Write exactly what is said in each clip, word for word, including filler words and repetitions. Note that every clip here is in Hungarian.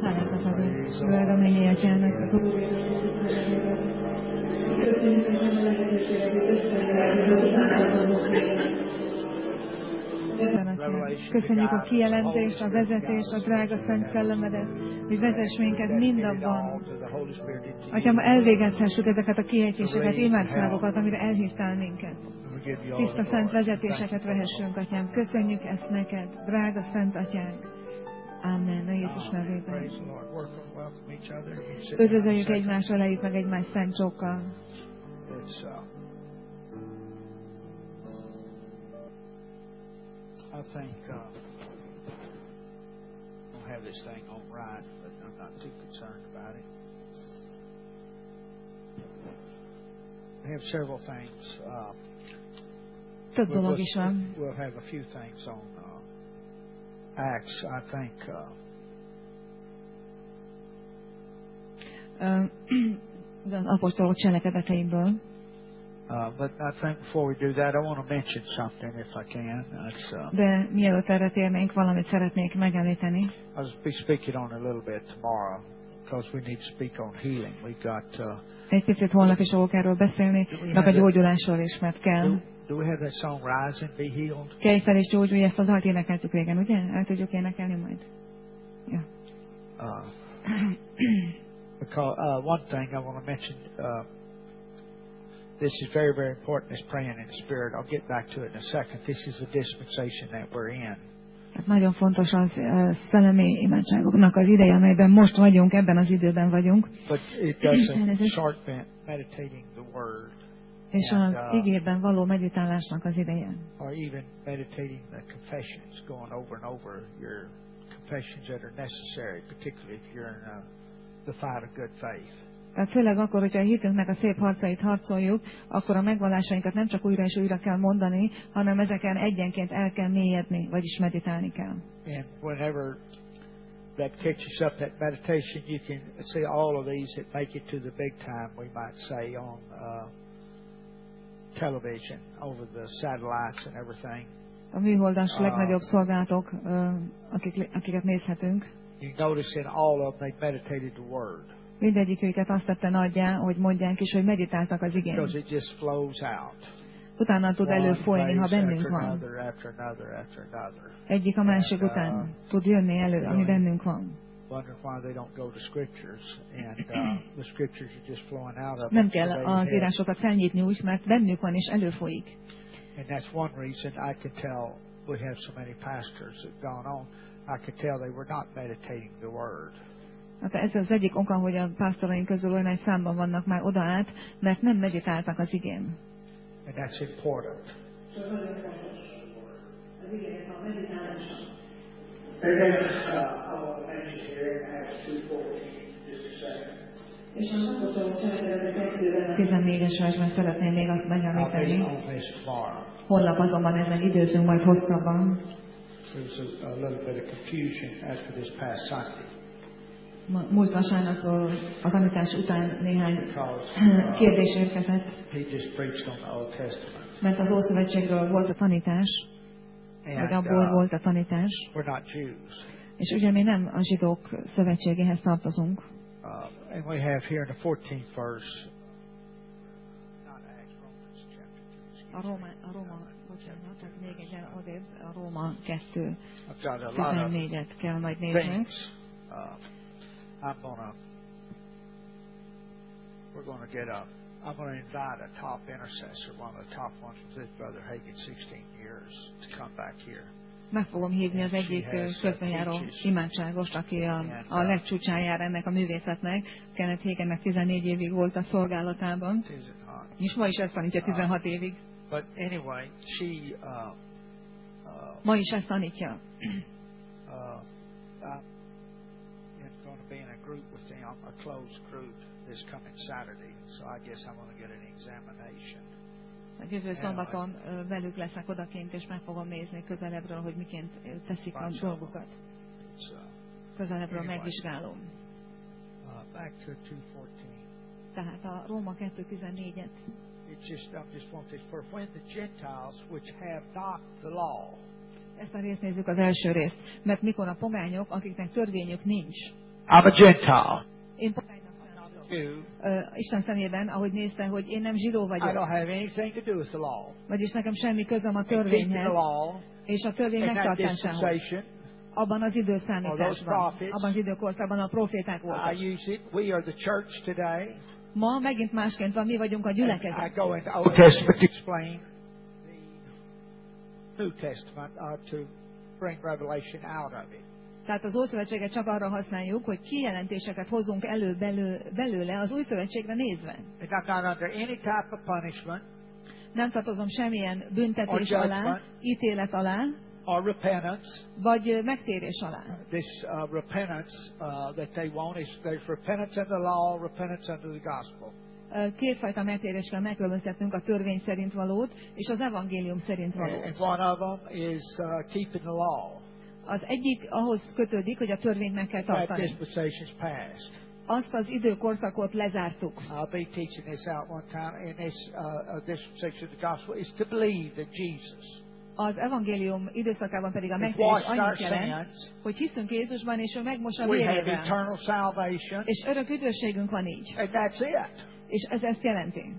Hálát adunk, drága mennyi atyának. Köszönjük, hogy nem a lehetőséget Köszönjük a kijelentést, a vezetést, a drága Szent Szellemedet, hogy vezess minket mindabban. Atyám, elvégezhessük ezeket a kiejtéseket, imádságokat, amire elhívtál minket. Tiszta szent vezetéseket vehessünk, Atyám. Köszönjük ezt neked, drága Szent Atyánk. Amen. A Jézus nevében. Üdvözöljük egymásra, lejük meg egymás szent csókkal. I think uh, I don't have this thing on right, but I'm not too concerned about it. We have several things. Uh, Több dolog is van. We'll have a few things on uh, Acts, I think. Uh, az apostolok cselekedeteimből. Uh, but I think before we do that, I want to mention something, if I can. That's, uh, De mielőtt erre térnénk, valamit szeretnék megemlíteni. I'll be speaking on a little bit tomorrow, because we need to speak on healing. We got. Uh, Egy picit holnap is fogok erről beszélni, meg a gyógyulásról is, mert kell. Do, do we have that song, Rise and Be Healed? Kelj fel és gyógyulj, ezt az dalt énekeltük régen, ugye? El tudjuk énekelni majd? Ja. Uh, because uh, one thing I want to mention. Uh, This is very, very important, is praying in the Spirit. I'll get back to it in a second. This is the dispensation that we're in. Hát nagyon fontos az uh, szellemi imádságoknak az ideje, amelyben most vagyunk, ebben az időben vagyunk. But it doesn't shortcut meditating the Word. És az uh, igében való meditálásnak az ideje. Or even meditating the confessions, going over and over your confessions that are necessary, particularly if you're in uh, the fight of good faith. Tehát főleg akkor, hogyha a hitünknek a szép harcait harcoljuk, akkor a megvallásainkat nem csak újra és újra kell mondani, hanem ezeken egyenként el kell mélyedni, vagyis meditálni kell. And whenever that catches up, that meditation, you can see all of these that make it to the big time, we might say, on uh, television, over the satellites and everything. A műholdas uh, legnagyobb szolgálatok, uh, akik, akiket nézhetünk. You notice in all of them, they meditated the Word. Mindegyik őket azt tette nagyjá, hogy mondják is, hogy meditáltak az igén. Because it just flows out. Utána tud előfolyni, ha bennünk van. Egyik a másik után tud jönni elő, ami bennünk van. Nem kell az írásokat felnyitni úgy, mert bennük van és előfolyik. And that's one reason I could tell we have so many pastors that gone on. I could tell they were not meditating the Word. Hát ez az egyik oka, hogy a pásztoraink közül olyan egy számban vannak már oda át, mert nem meditáltak az igén. And that's important. tizennégyes versben szeretném még azt megemlíteni. Holnap azonban ezen időzünk majd hosszabban. There's a, a little bit of confusion after this past Sunday. Múlt vasárnap a tanítás után néhány kérdés érkezett. Mert az Ószövetségről volt a tanítás, vagy abból volt a tanítás. És ugye mi nem a zsidók szövetségéhez tartozunk. A Róma, a Róma, bocsánat, tehát még egyen odébb, a Róma kettő tizennégyet kell majd néznünk. I'm gonna, we're gonna get a, I'm gonna invite a top intercessor, one of the top ones with this brother Hagin, sixteen years, to come back here. Meg fogom hívni az egyik közbenjáró imádságost, aki a, a legcsúcsán jár ennek a művészetnek. Kenneth Haginnek tizennégy évig volt a szolgálatában, és ma is ezt tanítja tizenhat évig. But anyway, she, uh, uh, ma is ezt tanítja. uh, Being a group with them, a closed group this coming Saturday, so I guess I'm going to get an examination. A jövő szombaton velük leszek odakint, és meg fogom nézni közelebbről, hogy miként teszik a dolgokat. Közelebbről megvizsgálom. Back to two fourteen. Tehát a Róma kettő tizennégyet. It's just, I just want this for when the Gentiles which have not the law. Ezt a részt nézzük, az első részt. Mert mikor a pogányok, akiknek törvényük nincs, I'm a Gentile. Én pogánynak számítok. You. Ö, Isten szemében, ahogy nézte, hogy én nem zsidó I vagyok. don't have anything to do with the law. Vagyis nekem semmi közöm a And keeping the törvényhez, law és a törvény in that megtartásához. dispensation, Abban az Or időszámításban, those prophets. abban az időkorszakban a proféták I voltak. use it. We are the church today. Ma megint másként van, mi vagyunk a And I gyülekezet. go into Old Testament to explain the New Testament uh, to bring revelation out of it. Tehát az Ószövetséget csak arra használjuk, hogy kijelentéseket hozunk elő belő, belőle az Új Szövetségre nézve. And I'm not under any type of punishment Nem tartozom semmilyen büntetés Or alá, judgment. ítélet alá, or repentance. vagy ö, megtérés alá. This uh, repentance uh, that they want is there's repentance under the law, repentance under the gospel. Ö, Kétfajta megtérés kell megkülönböztetnünk, a törvény szerint valót, és az evangélium szerint And, and valót. one of them is uh, keeping the law. Az egyik ahhoz kötődik, hogy a törvényt meg kell That tartani. dispensation's passed. Azt az időkorszakot lezártuk. I'll be teaching this out one time. In this uh, uh, dispensation of the gospel is to believe that Jesus Az evangélium időszakában pedig a has megtérés washed our annyit jelent, sins. hogy hiszünk Jézusban, és ő megmos a We have vérével. eternal salvation, És örök üdvösségünk van így. and that's it. És ez ezt jelenti.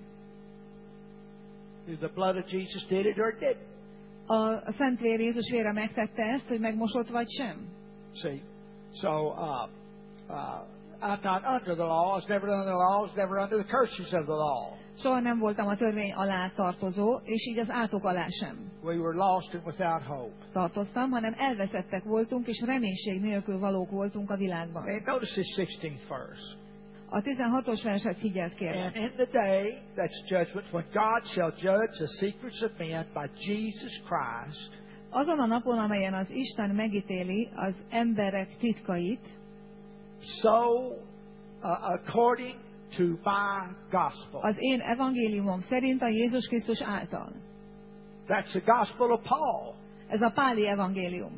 The blood of Jesus did it or it didn't. A, a Szent Vér Jézus vére megtette ezt, hogy megmosott vagy sem. See, so uh, uh, I'm not under the law. I was never under the law. I was never under the curses of the law. Soha nem voltam a törvény alá tartozó, és így az átok alá sem We were lost and without hope. tartoztam, hanem elveszettek voltunk, és reménység nélkül valók voltunk a világban. And notice this sixteenth verse. A tizenhatos verset figyelt And kérlek. in the day, that's judgment, when God shall judge the secrets of men by Jesus Christ, Azon a napon, amelyen az Isten megítéli az emberek titkait, so uh, according to my gospel. az én evangéliumom szerint a Jézus Krisztus által. That's the gospel of Paul. Ez a páli evangélium.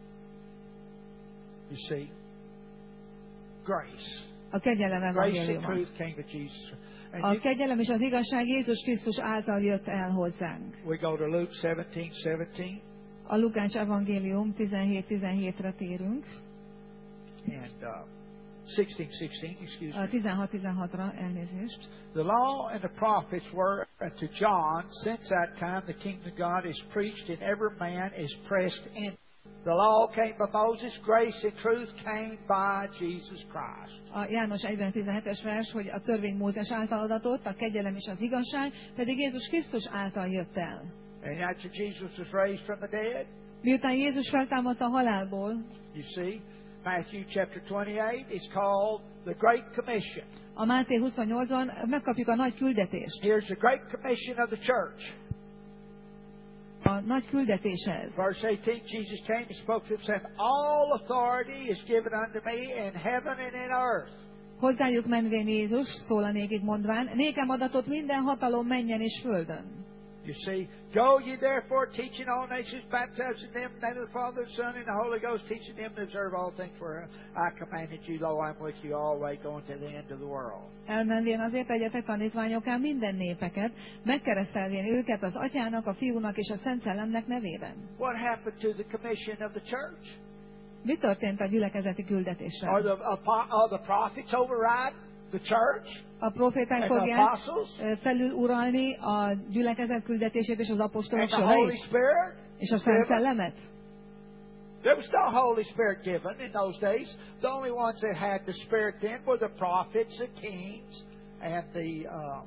You see, grace. A kegyelem Grace and evangéliuma. truth came to Jesus. And A you, kegyelem és az igazság Jézus Krisztus által jött el hozzánk. we go to Luke seventeen seventeen, A Lukács evangélium tizenhét tizenhétre térünk. and uh, sixteen sixteen, excuse A me. tizenhat tizenhatra elnézést. The law and the prophets were unto John. Since that time, the kingdom of God is preached, and every man is pressed in. The law came by Moses, grace and truth came by Jesus Christ. A János egyben tizenhetes vers, hogy a törvény Mózes által adatott, a kegyelem és az igazság pedig Jézus Krisztus által jött el. And after Jesus was raised from the dead, Miután Jézus feltámadt a halálból, you see, Matthew chapter twenty-eight is called the Great Commission. a Máté huszonnyolcban megkapjuk a nagy küldetést. Here's the Great Commission of the church. A nagy küldetéshez. Verse eighteen, Jesus came and spoke to them, saying, all authority is given unto me in heaven and in earth. Hozzájuk menvén Jézus szólanékig mondván, nékem adatott minden hatalom menjen és földön. You see, go ye therefore, teaching all nations, baptizing them in the name of the Father, the Son, and the Holy Ghost, teaching them to observe all things where I commanded you. Lo, I'm with you always, going to the end of the world. Elmenvén azért tegyetek tanítványokká minden népeket, megkeresztelvén őket az Atyának, a Fiúnak és a Szent Szellemnek nevében. What happened to the commission of the church? Mi történt a gyülekezeti küldetéssel? Are the, are the prophets override the church A proféták and the fogják apostles ö, felüluralni a gyülekezet küldetését és az and apostolok the Holy sorait Spirit? és a Szent Szellemet? There was no Holy Spirit given in those days. The only ones that had the Spirit then were the prophets, the kings, and the uh,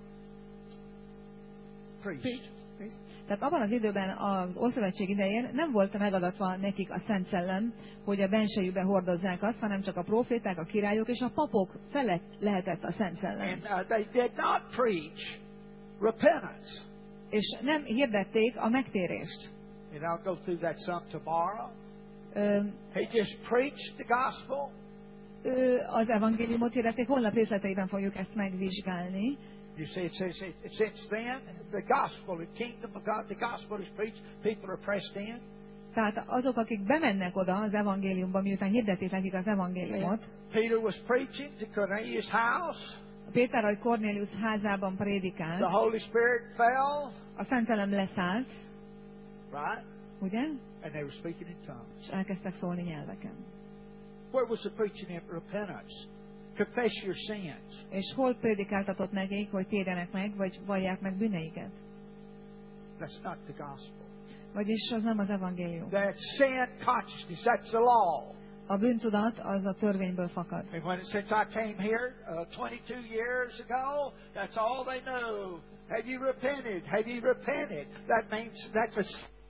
priests. Tehát abban az időben, az Ószövetség idején nem volt megadatva nekik a Szent Szellem, hogy a bensejükbe hordozzák azt, hanem csak a proféták, a királyok és a papok felett lehetett a Szent Szellem. And uh, they did not preach repentance. És nem hirdették a megtérést. And I'll go through that some tomorrow. Ö, He just preached the gospel. ö, az evangéliumot hirdették, holnap részleteiben fogjuk ezt megvizsgálni. You see, it says it, since then, the gospel, the kingdom of God, the gospel is preached. People are pressed in. Tehát azok, akik bemennek oda az evangéliumba, miután hirdetik nekik az evangéliumot, Peter was preaching to Cornelius' house. Péter, ahogy Cornélius házában The prédikált, Holy Spirit fell, a Szent Szellem leszállt, right? ugye? And they were speaking in tongues. És elkezdtek szólni nyelveken. Where was the preaching of repentance? Confess your sins. És hol prédikáltatott nekik, hogy térjenek meg, vagy vallják meg bűneiket? That's not the gospel. Vagyis az nem az evangélium. That's sin consciousness. That's the law. A bűntudat az a törvényből fakad. And when since I came here uh, twenty-two years ago, that's all they know. Have you repented? Have you repented? That means that's a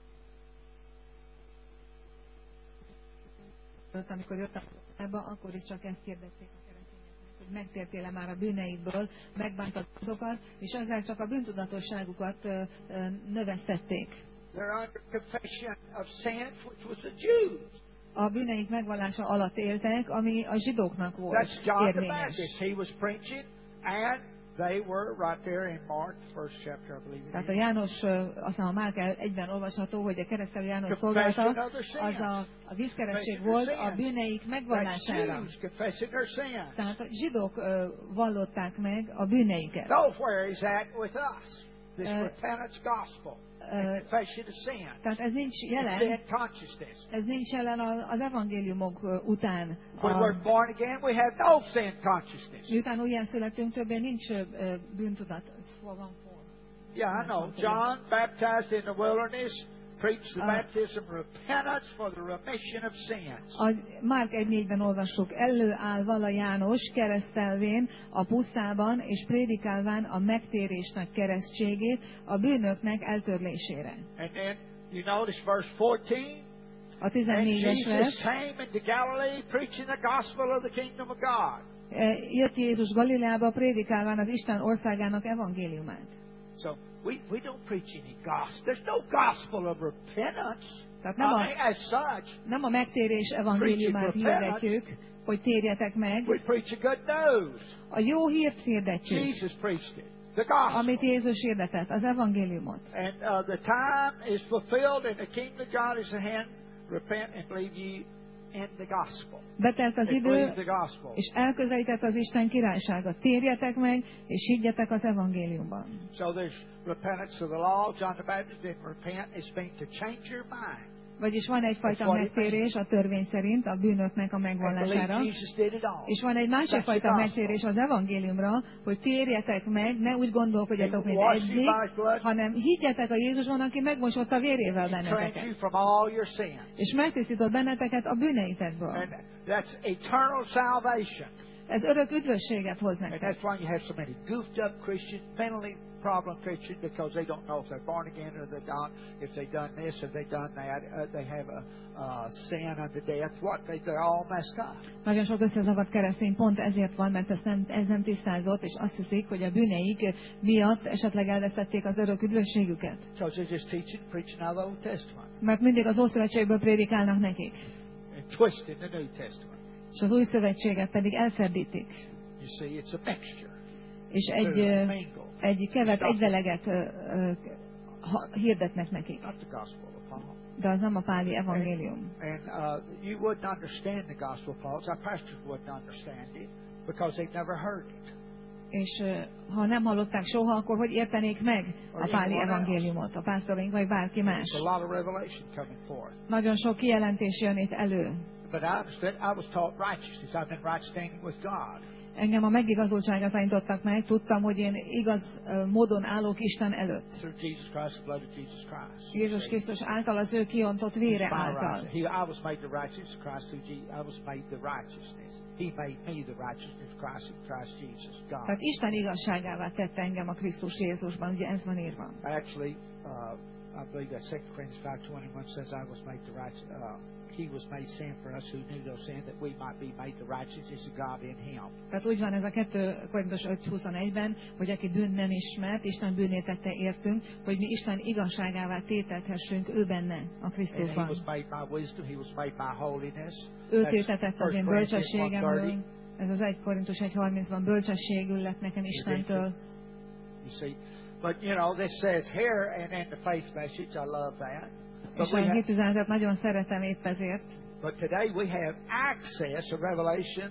Amikor jöttem ebbe, akkor is csak ezt kérdezték a keresztényeknek, hogy megtértél-e már a bűneidből, megbántad azokat, és ezzel csak a bűntudatosságukat ö, ö, növesztették. they're under confession of sins, which was the Jews. A bűneik megvallása alatt éltek, ami a zsidóknak volt That's John the érvényes. Baptist. He was preaching, and they were right there in Mark, first chapter, I believe it Tehát a is. János, aztán a Márk egyben olvasható, hogy a keresztelő János Confession szolgálta, of their sins. az a, a vízkeresztség Confession of volt their a sins. bűneik That's megvallására. Jews confessing their sins. Tehát a zsidók ö, vallották meg a bűneiket. Nowhere is that with us. This Uh, repentance gospel, uh, confession of sin, Tehát ez nincs and jelen, sin consciousness. ez nincs jelen a- az evangéliumok ö, után. When A, we're born again, we have no sin consciousness. miután újjászületünk, többé nincs ö, ö, bűntudat. Ez for van for. Yeah, I know. John, baptized in the wilderness, preached the Uh, baptism of repentance for the remission of sins. A Márk egy négyben olvassuk, előáll vala János keresztelvén a pusztában, és prédikálván a megtérésnek keresztségét, a bűnöknek eltörlésére. And then you notice verse fourteen. A And tizennégyes Jesus vers. came into Galilee preaching the gospel of the kingdom of God. Jött Jézus Galileába, prédikálván az Isten országának evangéliumát. So we, we don't preach any gospel. There's no gospel of repentance. Tehát I nem a, mean, as such, nem a megtérés evangéliumát hirdetjük, hogy térjetek meg. we preach a good news. A jó hírt hirdetjük, Jesus preached it, the gospel. amit Jézus hirdetett, az evangéliumot. And uh, the time is fulfilled and the kingdom of God is at hand. Repent and believe ye in the gospel. Betelt az And idő, believe the gospel. és elközelített az Isten királysága. Térjetek meg, és higgyetek az evangéliumban. So there's repentance of the law. John the Baptist didn't repent. It's been to change your mind. Vagyis van egyfajta megtérés a törvény szerint a bűnöknek a And believe megvallására, Jesus did it all. és van egy másik That's fajta the megtérés az evangéliumra, hogy térjetek meg, ne úgy gondolkodjatok, mint Wash you eddig, by his blood. hanem higgyetek a Jézusban, aki megmosotta vérével Cleanse you benneteket, from all your sins. és megtisztított benneteket a bűneitekből. And that's eternal salvation. Ez örök üdvösséget hoz And nektek. that's why you have so many goofed up Christians, mentally problem Christians, because they don't know if they're born again or they're not, if they've done this, if they've done that, uh, they have a uh, sin unto death. What? They, they're all messed up. Nagyon sok összezavart keresztény pont ezért van, mert ez nem, ez nem tisztázott, és azt hiszik, hogy a bűneik miatt esetleg elvesztették az örök üdvösségüket. Because they're just teaching, preaching out of the Old Testament Mert mindig az Ószövetségből prédikálnak nekik, and twisting the New Testament. és az Új Szövetséget pedig elferdítik. You see, it's a mixture. És egy, They're ö, mingled. egy kevet, egy deleget ö, ö, ha- hirdetnek nekik. Not the gospel of Paul. De az nem a páli evangélium. And uh, you wouldn't understand the gospel of Paul. Our pastors wouldn't understand it because they've never heard it. És ö, ha nem hallották soha, akkor hogy értenék meg a páli evangéliumot, a pásztoraink vagy bárki más? There's a lot of revelation coming forth. Nagyon sok kijelentés jön itt elő. But I understood, I was taught righteousness. I've been right standing with God. Engem a megigazultságra tanítottak meg, tudtam, hogy én igaz ö, módon állok Isten előtt. Through Jesus Christ, the blood of Jesus Christ. Jézus Krisztus által, az ő kiontott vére My által. righteousness. He, I was made the righteousness of Christ through Jesus. I was made the righteousness. He made me the righteousness of Christ in Christ Jesus, God. Tehát Isten igazságává tette engem a Krisztus Jézusban, ugye ez van írva. Actually, uh, I believe that Second Corinthians five twenty-one says, I was made the righteous, uh, He was made sin for us who knew no sin, that we might be made the righteousness of God in Him. Tehát úgy van ez a kettő Korintus öt huszonegyben, hogy aki bűnt nem ismert, Isten bűnét tette értünk, hogy mi Isten igazságává tételthessünk ő benne, a And He Krisztusban. was made by wisdom, He was made by holiness. Ő That's tétetett az First én Corinthians bölcsességemből. one thirty. Ez az egy Korintus egy harmincban bölcsességül lett nekem Istentől. You see, but you know, this says here, and in the faith message, I love that. But, És we a have, hitüzenetet nagyon szeretem épp ezért. but today we have access of revelation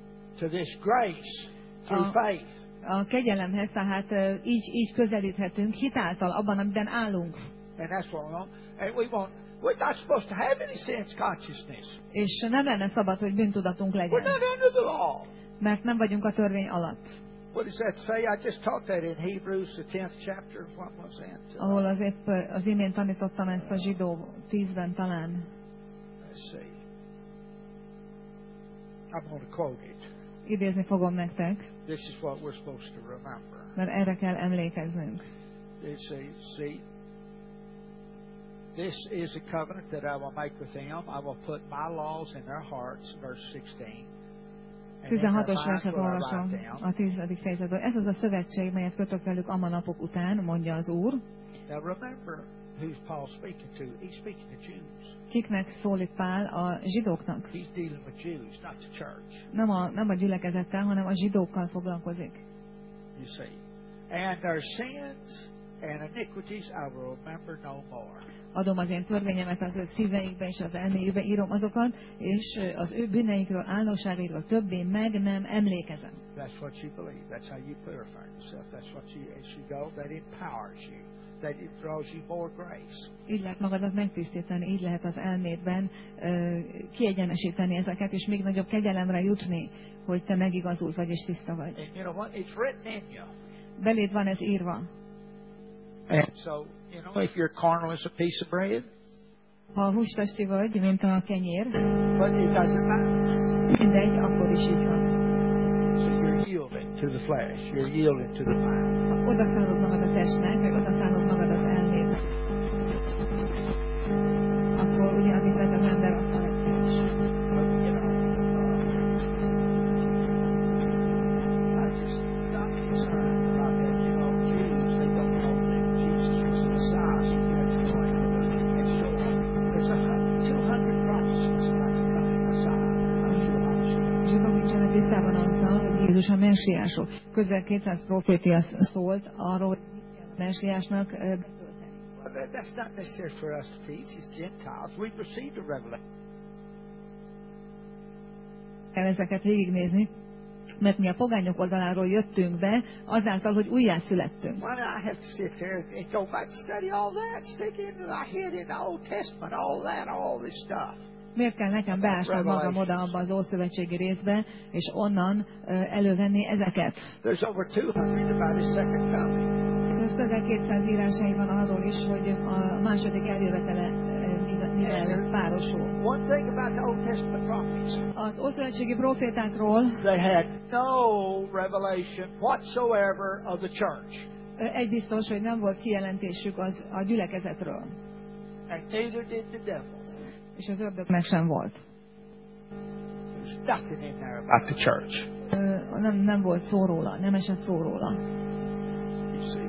to this grace through Uh, faith. A kegyelemhez, tehát ö, így, így közelíthetünk hitáltal abban, amiben állunk. And that's what we want. And we want We're not supposed to have any sense consciousness. És nem lenne szabad, hogy bűntudatunk We're legyen, not under the law. mert nem vagyunk a törvény alatt. What does that say? I just taught that in Hebrews, the tenth chapter. What was that? Ahol az épp az imént tanítottam ezt a zsidó tízben talán. Let's see. I'm going to quote it. Idézni fogom nektek, This is what we're supposed to remember. mert erre kell emlékeznünk. It says, see, this is a covenant that I will make with them. I will put my laws in their hearts, verse sixteen. And in their tizenhatos minds verset will I olvasom write down. a tizedik fejezetből. Ez az a szövetség, melyet kötök velük ama napok után, mondja az Úr. Now remember who's Paul speaking to. He's speaking to Jews. Kiknek szól itt Pál? A zsidóknak. He's dealing with Jews, not the church. Nem a, nem a gyülekezettel, hanem a zsidókkal foglalkozik. You see. And their sins and iniquities I will remember no more. Adom az én törvényemet az ő szíveikbe és az elméjükbe, írom azokat, és az ő bűneikről, álnokságaikról többé meg nem emlékezem. That's what you believe. That's how you purify yourself. That's what you, as you go, that empowers you. That it draws you more grace. Így lehet magadat megtisztítani, így lehet az elmédben uh, kiegyenesíteni ezeket, és még nagyobb kegyelemre jutni, hogy te megigazult vagy és tiszta vagy. And you know what? It's written in you. Beléd van ez írva. And so, you know, if you're carnal as a piece of bread, Ha hústesti vagy, mint a kenyér, but it doesn't matter. mindegy, akkor is így van. So you're yielding to the flesh. You're yielding to the mind. Ha odaszállod magad a testnek, vagy odaszállod magad az elmének, akkor ugye, amit vett az ember, azt a legfős. But, you know, uh, I just not concerned about that. You know, Jews, they don't know that Jesus was the Messiah, so you have to go into the and show them. There's a hun- two hundred prophecies about the coming Messiah. Yeshua HaMashiach. Zsidók nincsenek tisztában azzal, hogy Jézus a messiások. Közel kétszáz profétia szólt arról, hogy mit kell a messiásnak ö, betölteni. Well, that- that's not necessary for us to teach as Gentiles. We've received a revelation. Kell ezeket végignézni, mert mi a pogányok oldaláról jöttünk be, azáltal, hogy újjászülettünk. Why do I have to sit there and go back and study all that, stick into my head in the Old Testament, all that, all this stuff? Miért kell nekem beásnom magam oda abba az ószövetségi részbe, és onnan ö, elővenni ezeket? There's over two hundred about his second coming. Közel kétszáz írásai van arról is, hogy a második eljövetele ö, mivel- mivel párosul. One thing about the Old Testament prophets, Az ószövetségi profétákról they had no revelation whatsoever of the church. ö, egy biztos, hogy nem volt kijelentésük az, a gyülekezetről, And neither did the devil. és az ördögnek sem volt. There's nothing in there about the church. Ö, Nem, nem volt szó róla, nem esett szó róla. You see.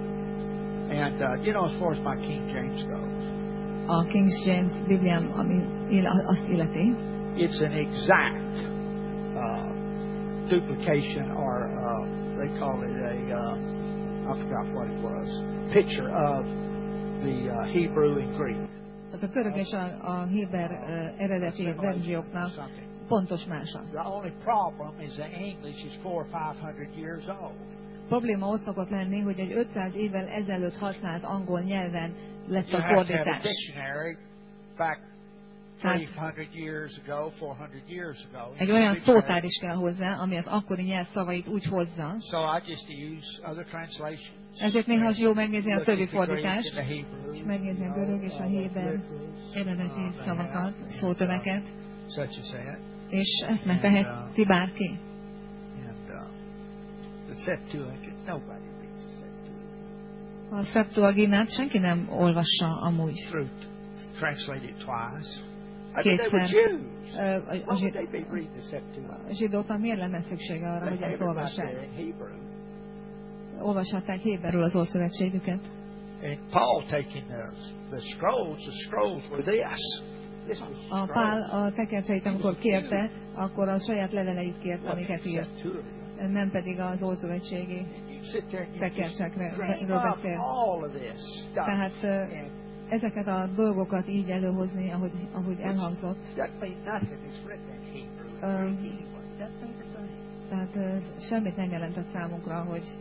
And, uh, you know, as far as my King James goes, A King James Bibliám, ami ill- azt illeti, it's an exact uh, duplication, or uh, they call it a, uh, I forgot what it was, picture of the uh, Hebrew and Greek. az a görög és a, a héber ö, eredeti verzióknak Something. pontos mása. The only problem is that English is four or five hundred years old. Probléma ott szokott lenni, hogy egy ötszáz évvel ezelőtt használt angol nyelven lett You a have to have a fordítás. dictionary back three hundred years ago, four hundred years ago. Egy olyan szótár is kell hozzá, ami az akkori nyelv szavait úgy hozza. So I just use other translations. Ezért néha jó megnézni a Look többi at the Greek fordítást, and the Hebrew, és megnézni a you know, görög és a all héber the literals, eredeti uh, they szavakat, have, szótöveket, such as that. és ezt megteheti bárki. And uh, the Septuagint, nobody reads the Septuagint. A Septuaginát senki nem olvassa amúgy. Through translated twice. I mean, they were Kétszer. Jews. Ö, A, a, Why would zsid- they be reading the Septuagint? a zsidóknak miért lenne szüksége arra, They hogy have ezt it right olvassák? there in Hebrew. Olvashatták héberül az Ószövetségüket. And Paul taking the, the scrolls, the scrolls were this. This was A Pál a tekercseit, amikor kérte, akkor a saját leveleit kért, amiket írt, Septuagint. nem pedig az Ószövetségi. You sit there and you just Tekercsekről dream up beszél. all of this stuff. Tehát ö, And ezeket a dolgokat így előhozni, ahogy, ahogy elhangzott. doesn't mean nothing. It's written in Hebrew. Um, Greek, anyway. Doesn't mean a thing. Tehát ö, semmit nem jelentett számunkra, hogy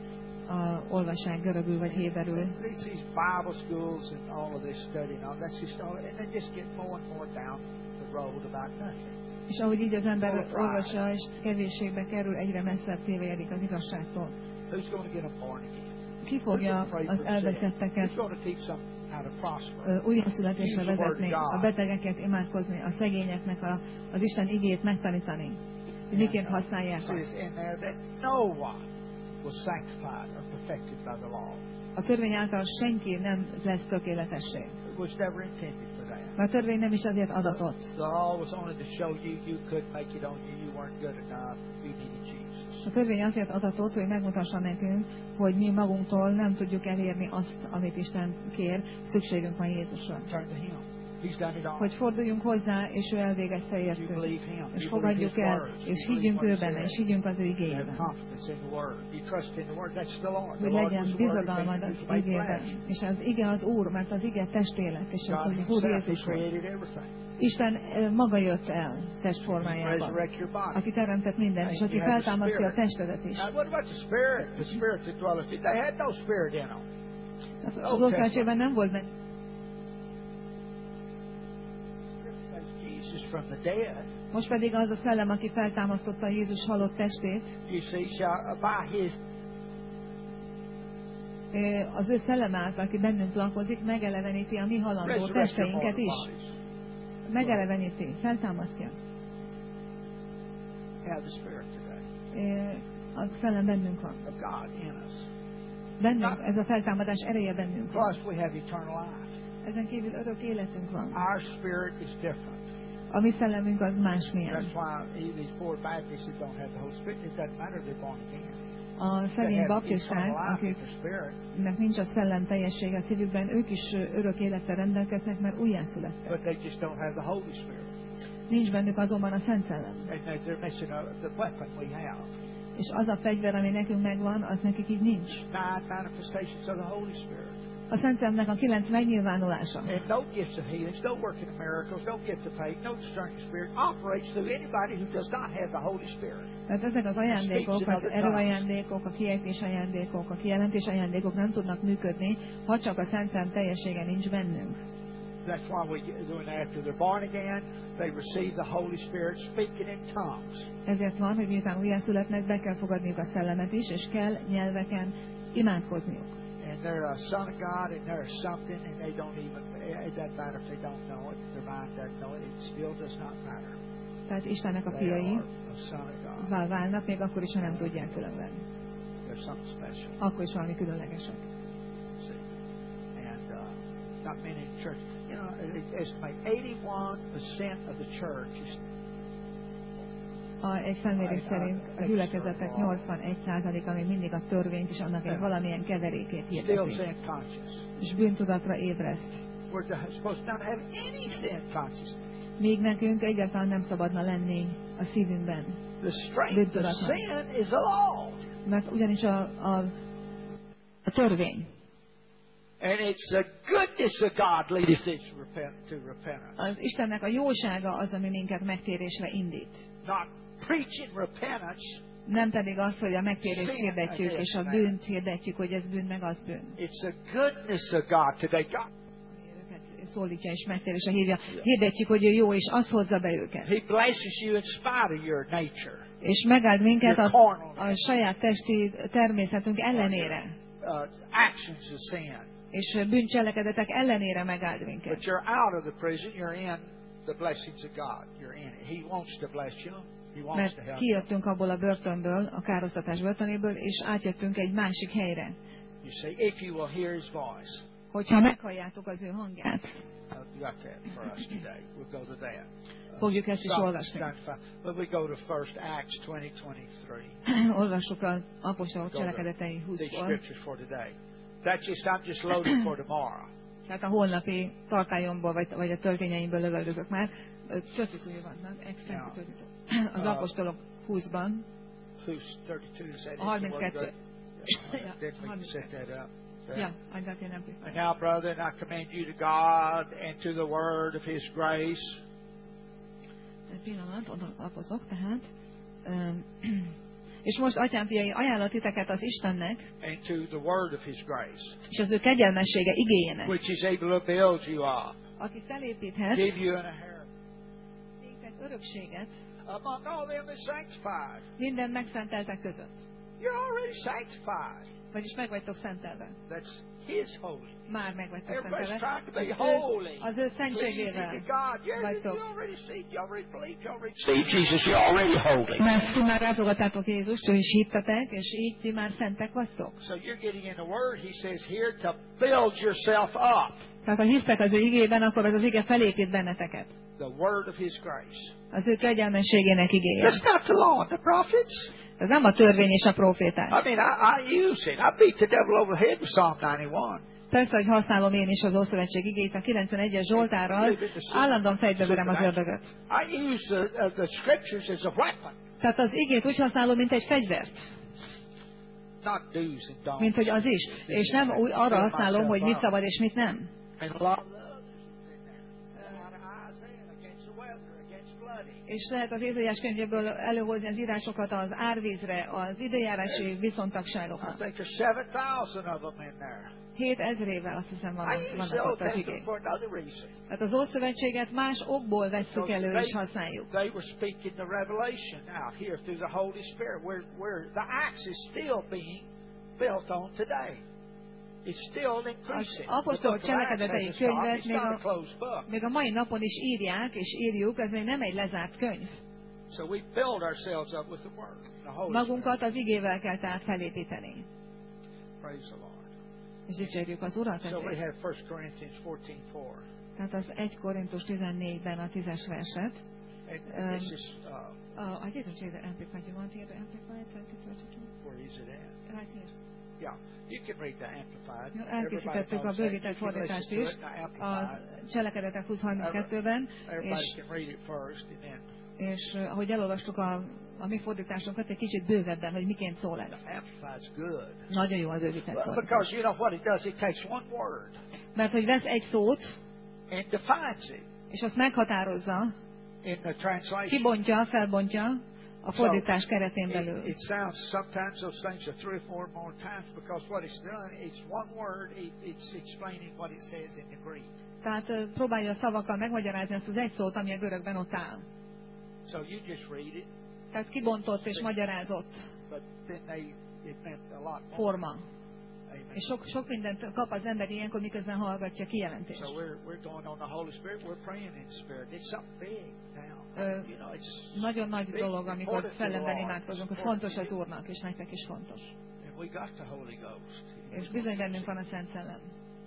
a, olvassák görögül vagy héberül. These, these Bible schools and all of this study and all that's just all, and they just get more and more down the road about nothing. És ahogy így az ember olvassa, és kevésségbe kerül, egyre messzebb tévejedik az igazságtól. Who's going to get them born again? Ki fogja az elveszetteket újjászületésre vezetni, a betegeket imádkozni, a szegényeknek a, az Isten igét megtanítani, hogy miként használják azt. A törvény által senki nem lesz tökéletessé. Mert a törvény nem is azért adatott. A törvény azért adatott, hogy megmutassa nekünk, hogy mi magunktól nem tudjuk elérni azt, amit Isten kér, szükségünk van Jézusra. Hogy forduljunk hozzá, és ő elvégezte értünk. És fogadjuk el, és higgyünk ő benne, és higgyünk az ő igényben. Hogy legyen bizodalmad az igében. És az ige az Úr, mert az ige testélet, és az, az Úr Jézushoz. Isten maga jött el testformájában, aki teremtett mindent, és aki feltámasztja a testedet is. Az Ószövetségben nem volt meg. Most pedig az a szellem, aki feltámasztotta Jézus halott testét, az ő szellem által, aki bennünk lakozik, megeleveníti a mi halandó testeinket is. Megeleveníti, feltámasztja. A szellem bennünk van. Bennünk, ez a feltámadás ereje bennünk van. Ezen kívül örök életünk van. A mi szellemünk az másmilyen. A szegény baptisták, akiknek nincs a szellem teljessége a szívükben, ők is örök élettel rendelkeznek, mert újjászülettek. Nincs bennük azonban a Szent Szellem. És az a fegyver, ami nekünk megvan, az nekik így nincs. A Szent Szellemnek a kilenc megnyilvánulása. Mert ezek az ajándékok, az erőajándékok, a kiejtés ajándékok, a kijelentés ajándékok nem tudnak működni, ha csak a Szent Szellem teljessége nincs bennünk. That's why we when after they're born again, they receive the Holy Spirit speaking in tongues. Ezért van, hogy miután újjászületnek, be kell fogadniuk a szellemet is, és kell nyelveken imádkozniuk. And they're a son of God, and they're something, and they don't even. It doesn't matter if they don't know it. Their mind doesn't know it. It still does not matter. Tehát Istennek a fiai válnak, még akkor is, ha nem tudják különben. There's something special. Akkor is valami különlegesek. And uh, not many in church. You know, they estimate eighty-one percent of the church is. A, egy felmérés szerint a gyülekezetek nyolcvanegy százaléka még mindig a törvényt és annak egy valamilyen keverékét hirdeti. És bűntudatra ébreszt. Még nekünk egyáltalán nem szabadna lenni a szívünkben bűntudatnak. Mert ugyanis a, a, a törvény. And it's the goodness of God leading us to repentance. Az Istennek a jósága az, ami minket megtérésre indít. Not preaching repentance. Nem pedig az, hogy a megtérést hirdetjük, és a bűnt hirdetjük, hogy ez bűn, meg az bűn. It's the goodness of God today. God szólítja és megtérésre hívja. Hirdetjük, hogy ő jó, és az hozza be őket. He blesses you in spite of your nature. És megáld minket a, a saját testi természetünk ellenére. Uh, actions of sin. És bűncselekedetek ellenére megáld minket. But you're out of the prison, you're in the blessings of God. You're in it. He wants to bless you. He wants to help you. Mert kijöttünk abból a börtönből, a károsztatás börtönéből, és átjöttünk egy másik helyre. You say, if you will hear His voice. Hogyha meghalljátok az ő hangját. Fogjuk ezt is olvasni. Olvassuk az apostolok cselekedetei húszból. That's just, I'm just loaded for tomorrow. Tehát a holnapi tartályomból, vagy, vagy a töltényeimből lövöldözök már. Csötükúj vannak, extra az apostolok húszban. A harminckettő. Yeah, I got an amplifier. And now, brethren, I commend you to God and to the word of His grace. Egy pillanat, oda lapozok, tehát. Um, És most, atyám fiai, ajánlott titeket az Istennek, and to the word of His grace, és az ő kegyelmessége igéjének, which is able to build you up, aki felépíthet, give you an inheritance néktek örökséget among all them that sanctified. minden megszenteltek között. You're already sanctified. Vagyis meg vagytok szentelve. That's His holy. Már meg vagytok Everybody's szentelve. trying to be Az ő, holy, az ő pleasing szentségével to God. You vagytok. you already see, you already believe, you already see Jesus. You're already holy. Mert ti már elfogadtátok Jézust, ő is hittetek, és így ti már szentek vagytok. So you're getting in the Word. He says here to build yourself up. Tehát ha hisztek az ő igében, akkor az az ige felépít benneteket. The Word of His grace. Az ő kegyelmességének igéje. That's not the law and the prophets. Ez nem a törvény és a proféták. I mean, I, I use it. I beat the devil over the head with Psalm ninety-one. Persze, hogy használom én is az Ószövetség igéit, a kilencvenegyes Zsoltárral állandóan fejbe verem az ördögöt. I use the, uh, the scriptures as a weapon. Tehát az igét úgy használom, mint egy fegyvert. Not do's and don'ts. Mint hogy az is. És nem úgy arra használom, hogy mit szabad és mit nem. And a lot of others in there. Out of Isaiah against the weather, against flooding. És lehet az Ézaiás könyvéből előhozni az írásokat az árvízre, az időjárási I viszontagságokat. think there's seven thousand of them in there. Hét ezrével azt hiszem I van, use the vannak Old ott az Testament igék. for another reason. Tehát az Ószövetséget más okból vesszük Because elő they- és használjuk. They were speaking the revelation out here through the Holy Spirit, where, where the axe is still being built on today. It's still increasing. Az apostolok The book of Acts cselekedetei hasn't stopped. könyvet It's még not a a, closed book. még a mai napon is írják és írjuk, ez még nem egy lezárt könyv. So we build ourselves up with the Word, the Holy Magunkat az igével kell tehát felépíteni. Spirit. Praise the Lord. És dicsérjük az Urat So we ezért. have First Corinthians fourteen four. Tehát az egy Korintus tizennégyben a tízes verset. And Um, this is, uh, Uh, I didn't say the Amplified. You want here the Amplified twenty thirty-two? where is it at? Right here. Yeah, you can read the Amplified. Ja, Everybody elkészítettük a knows that. bővített You can fordítást listen is to it in the a Amplified. Cselekedetek húsz harminckettőben, Everybody és, can read it first, and then és uh, ahogy elolvastuk a, a mi fordításunkat, egy kicsit bővebben, hogy miként szól ez. the Amplified's good. Nagyon jó a bővített Well, fordítás. because you know what it does? It takes one word Mert hogy vesz egy szót, and defines it és azt meghatározza, in the translation. kibontja, felbontja a fordítás keretén belül. It, it sounds sometimes those things are three or four more times because what it's done, it's one word. It, it's explaining what it says in the Greek. Tehát uh, próbálja a szavakkal megmagyarázni azt az egy szót, ami a görögben ott áll. So you just read it, Tehát kibontott és magyarázott but then they it meant a lot more. forma. Amen. És sok, sok mindent kap az ember ilyenkor, miközben hallgatja kijelentést. So we're we're going on the Holy Spirit. We're praying in the Spirit. It's something big now. Ö, you know, it's Nagyon nagy big, dolog, amikor important to the szellemben Lord. imádkozunk, It's ez fontos important az to Úrnak, és nektek is fontos. you. And we got the Holy Ghost. És bizony bennünk van a Szent Szellem.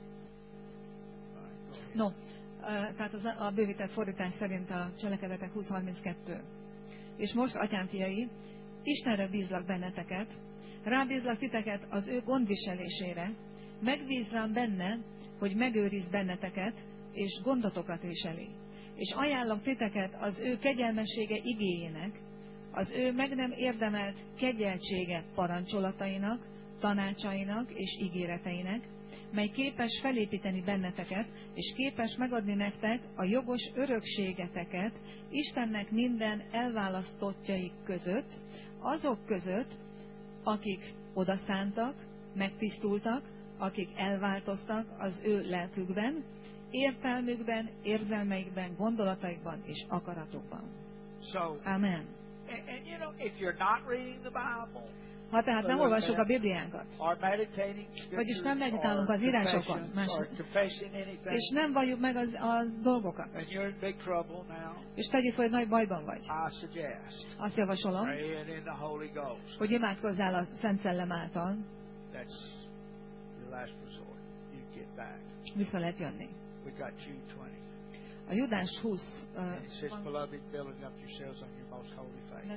No, ö, tehát az, a bővített fordítás szerint a Cselekedetek húsz harminckettő. És most, atyám fiai, Istenre bízlak benneteket, rábízlak titeket az ő gondviselésére, megbízzám benne, hogy megőriz benneteket, és gondotokat viseli. És ajánlok titeket az ő kegyelmessége igéjének, az ő meg nem érdemelt kegyeltsége parancsolatainak, tanácsainak és ígéreteinek, mely képes felépíteni benneteket, és képes megadni nektek a jogos örökségeteket Istennek minden elválasztottjaik között, azok között, akik odaszántak, megtisztultak, akik elváltoztak az ő lelkükben, értelmükben, érzelmeikben, gondolataikban és akaratukban. So, Amen. and, and you know, if you're not reading the Bible, Ha tehát nem olvassuk a Bibliánkat, or meditating vagyis nem scriptures, meditálunk or az írásokon, confessions, más- or confessing anything, és nem valljuk meg az, a dolgokat, and you're in big trouble now, és tegyük, hogy nagy bajban vagy, I suggest azt javasolom, praying in the Holy Ghost. hogy imádkozzál a Szent Szellem által, That's your last resort. You get back. vissza lehet jönni. We got Jude twenty. A Judás húsz, uh, And it says, beloved, building up yourselves on your most holy faith.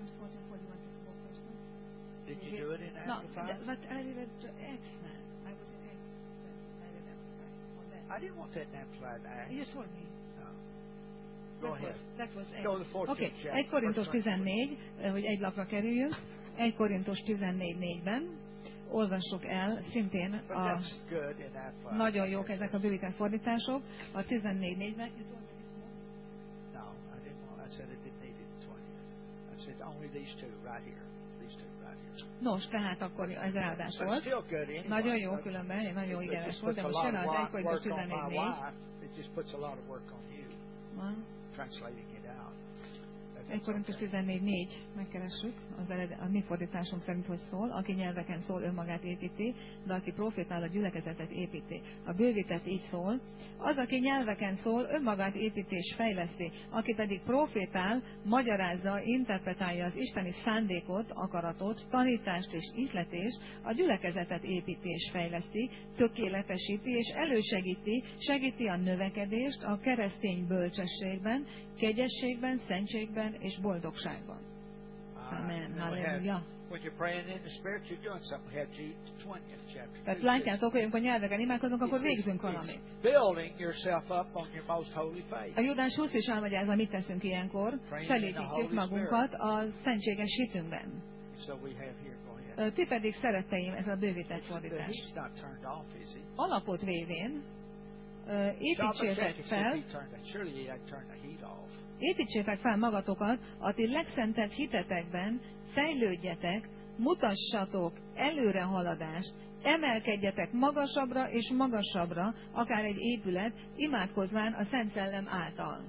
Did you do it in No, Amplified? but I read Acts, man. I was in Acts. I read Amplified on that. I didn't want that in Amplified Act. You told me. No. That Go ahead. was, that was Go to the fourteenth Oké, chapter. egy Korintus First tizennégy, eh, hogy egy lapra kerüljünk. egy Korintus tizennégy négyben olvassuk el szintén But a that's good in Amplified. nagyon jók ezek a bővített fordítások. A tizennégy négyben No, I didn't want. I said I didn't need it in twentieth. I said only these two right here. These two right here. Nos, tehát akkor ez áldás But it's volt. still good anyway. Nagyon jó különben, nagyon It ígéres just volt, de puts a most lot jön of az wo- egy Korintus work on my tizennégy négy. wife. It just puts a lot of work on you, translating it out. egy Korintus tizennégy négy megkeressük, az ered, a mi fordításunk szerint, hogy szól, aki nyelveken szól, önmagát építi, de aki profétál, a gyülekezetet építi. A bővített így szól, az, aki nyelveken szól, önmagát építi és fejleszti, aki pedig profétál, magyarázza, interpretálja az isteni szándékot, akaratot, tanítást és ihletést, a gyülekezetet építi és fejleszti, tökéletesíti és elősegíti, segíti a növekedést a keresztény bölcsességben, kegyességben, szentségben és boldogságban. Amen. Halleluja. When you're praying in the Spirit, you're doing something. We have the twentieth chapter. Tehát látjátok, hogy amikor nyelveken imádkozunk, akkor végzünk valamit. Building yourself up on your most holy faith. A Judás húsz is elmagyarázza, mit teszünk ilyenkor. Felépítjük magunkat a szentséges hitünkben. So we have here, go ahead. Ti pedig szeretteim, ez a bővített fordítás. He's not turned off, is he? Alapot vévén építsétek fel, Surely he had turned the heat off. építsétek fel magatokat a ti legszentebb hitetekben, fejlődjetek, mutassatok előrehaladást, emelkedjetek magasabbra és magasabbra, akár egy épület, imádkozván a Szent Szellem által.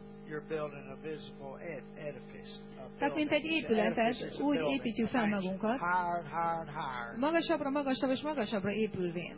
Tehát, mint egy épületet, úgy építjük fel magunkat, magasabbra, magasabbra és magasabbra épülvén.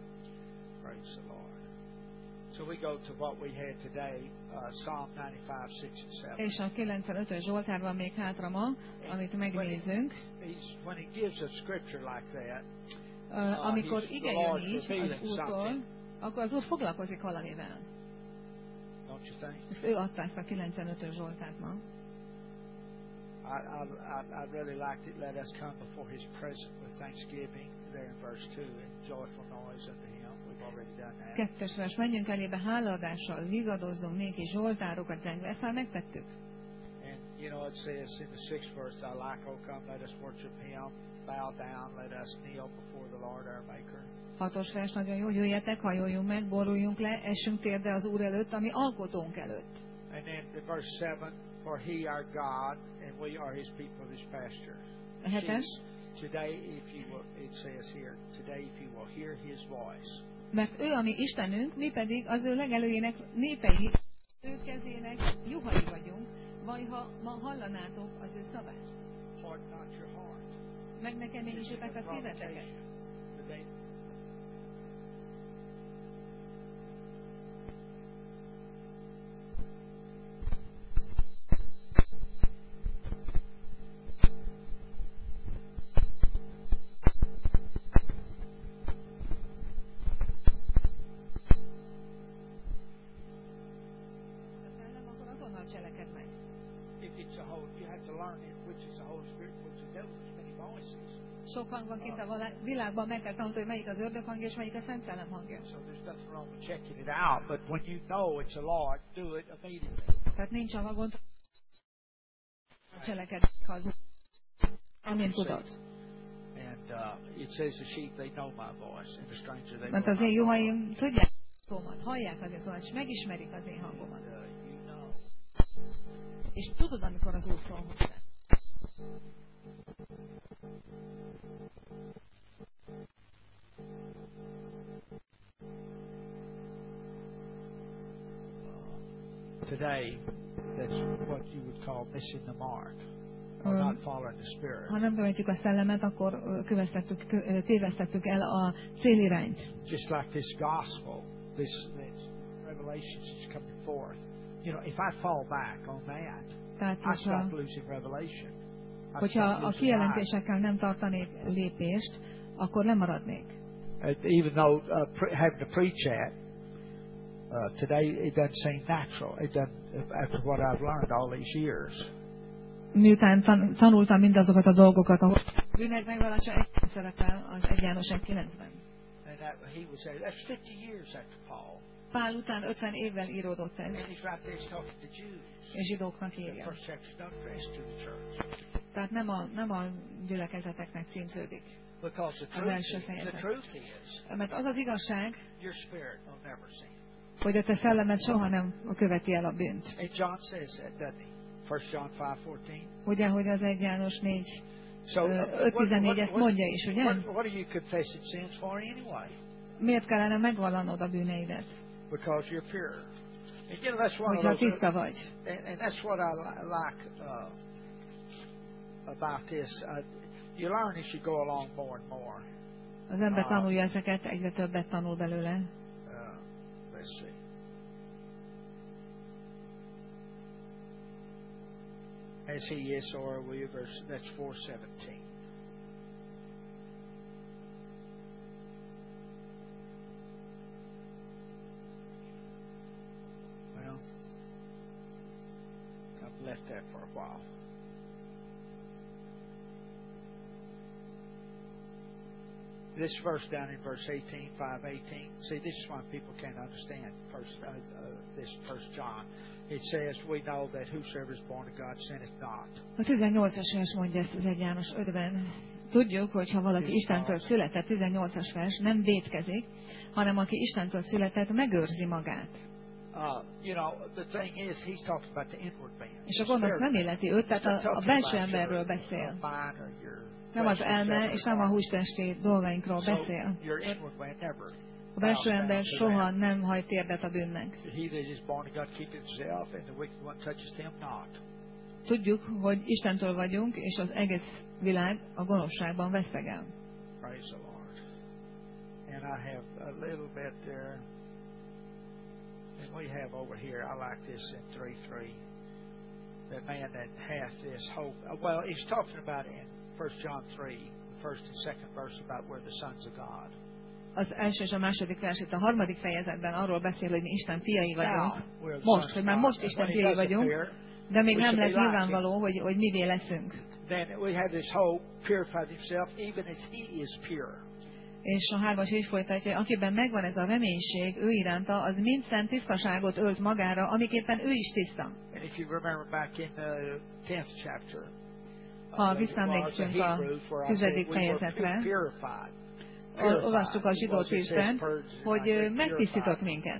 So we go to what we had today, uh, Psalm ninety-five, six and seven. És a kilencvenötös Zsoltárban még hátra ma, amit megnézünk. When he gives a scripture like that, uh, amikor ige jön így az Úrtól, akkor az Úr foglalkozik valamivel. Don't you think? Ezt ő adta ezt a kilencvenötös Zsoltárt ma. I, I, I, I really liked it. Let us come before his presence with thanksgiving, there in verse two, and joyful noise unto him. We've already done that. Kettes vers, menjünk elébe hálaadással, vigadozzunk néki zsoltárokat zengve. Ezt már megtettük. And you know it says in the sixth verse, I like, oh come, let us worship him, bow down, let us kneel before the Lord our Maker. Hatos vers nagyon jó, jöjjetek, hajoljunk meg, boruljunk le, essünk térde az Úr előtt, ami alkotónk előtt. And then the verse seven, for he our God, and we are his people, his pasture. A hetes. Today, if you will, it says here, today if you will hear his voice. Mert ő a mi Istenünk, mi pedig az ő legelőjének népei, ő kezének juhai vagyunk, vagy ha ma hallanátok az ő szavát. Harden not your heart. Meg ne keményítsétek a szíveteket. Sok hang van kint a világban, meg kell tanulni, hogy melyik az ördög hangja, és melyik a Szent Szellem hangja. Tehát nincs a gond, cselekedni az amint tudod. Mert az én juhaim tudják szómat, hallják az én szómat, és megismerik az én hangomat. És tudod, amikor az Úr szól hozzá. Today, that's what you would call missing the mark, or um, not following the Spirit. Ha nem követjük a szellemet, akkor köveztettük, tévesztettük el a célirányt. Just like this gospel, this, this revelation is coming forth. You know, if I fall back on that, Tehát, I stop losing revelation. I hogyha a kijelentésekkel nem tartanék lépést, akkor lemaradnék. Even though uh, pre- having to preach that, Uh, today it doesn't seem natural. It doesn't, after what I've learned all these years. Miután tan- tanultam mindazokat a dolgokat, ahol bűnek megvallása egy szerepel az egy János kilencben. And that, he was there. That's fifty years after Paul. Pál után ötven évvel íródott ez. And he's right there, he's talking to Jews. És zsidóknak írja. The first chapter's not addressed to the church. Tehát nem a, nem a gyülekezeteknek címződik. Because the truth, is, the truth is, mert az az igazság, your spirit will never sin. Hogy a te szellemed soha nem követi el a bűnt. And John says that, doesn't he? First John five fourteen. Ugye, hogy az egy János négy So, uh, öt tizennégy ezt what, mondja is, ugye? what, what are you confessing sins for anyway? Miért kellene megvallanod a bűneidet? Because you're pure. And you know, that's one Hogyha of those, tiszta vagy. and, and that's what I li- like uh, about this. Uh, you learn as you go along more and more. Az ember tanulja ezeket, egyre többet tanul belőle. Uh, let's see. As he is, so are we. Verse, that's four seventeen. Well, I've left that for a while. This verse down in verse eighteen, five eighteen. See, this is why people can't understand first, uh, uh, this First John. It says, we know that whosoever is born of God sinneth not. A tizennyolcas vers mondja ezt az egy János ötben. Tudjuk, hogy ha valaki Istentől született, tizennyolcas vers, nem vétkezik, hanem aki Istentől született, megőrzi magát. Uh, you know, the thing is, he's talking about the inward man. És a gonosz nem illeti őt, tehát a, a belső emberről beszél. Nem az elme, és nem a hústesti dolgainkról beszél. A belső ember soha nem hajt térdet a bűnnek. Tudjuk, hogy Istentől vagyunk, és az egész világ a gonoszságban vesztegel. Praise the Lord. And I have a little bit there. And we have over here, I like this in three three. That man that hath this hope. Well, he's talking about in First John three, the first and second verse about we're the sons of God. Az első és a második vers itt a harmadik fejezetben arról beszél, hogy mi Isten fiai vagyunk. Most, hogy már most Isten fiai vagyunk, de még nem lett nyilvánvaló, hogy, hogy mivé leszünk. Then we have this hope, purified himself, even as he is pure. És a hármas így folytatja, hogy akiben megvan ez a reménység, ő iránta, az mind szent tisztaságot ölt magára, amiképpen ő is tiszta. And if you remember back in the tenth chapter, ha visszaemlékszünk a tizedik fejezetre, olvastuk a zsidó tízben, hogy megtisztított minket.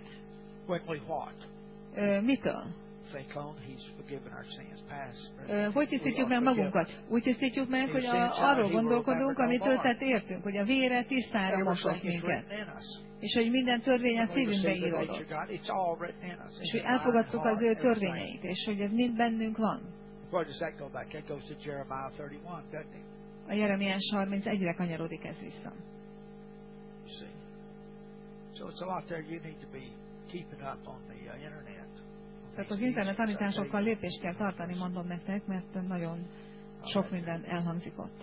Mitől? Hogy tisztítjuk meg magunkat? Úgy tisztítjuk meg, hogy a, arról gondolkodunk, amit ő tett értünk, hogy a vére tisztára mosott minket. És hogy minden törvény a szívünkbe íródott. És hogy elfogadtuk az ő törvényeit, és hogy ez mind bennünk van. A Jeremiás harmincegyre kanyarodik ez vissza. Tehát az internet tanításokkal lépést kell tartani, mondom nektek, mert nagyon sok minden elhangzik ott.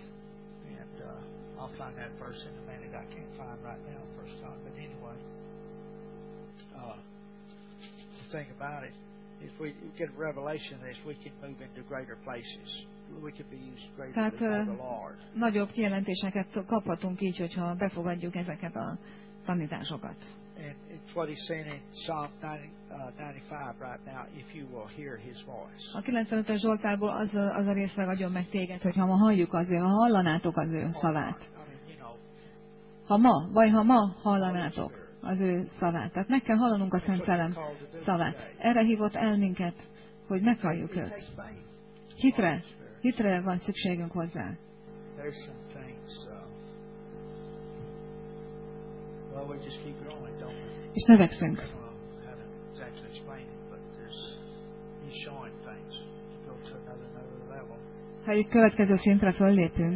Tehát nagyobb kijelentéseket kaphatunk így, hogyha befogadjuk ezeket a tanításokat. And it's what he's saying in Psalm ninety, uh, ninety-five right now, if you will hear his voice. A kilencvenötös Zsoltárból az a, az a rész ragadjon meg téged, hogyha ma halljuk az ő, ha hallanátok az ő szavát. Ha ma, vagy ha ma hallanátok az ő szavát. Tehát meg kell hallanunk a Szent Szellem szavát. Erre hívott el minket, hogy meghalljuk őt. Hitre, hitre van szükségünk hozzá. És növekszünk. Ha egy következő szintre föllépünk,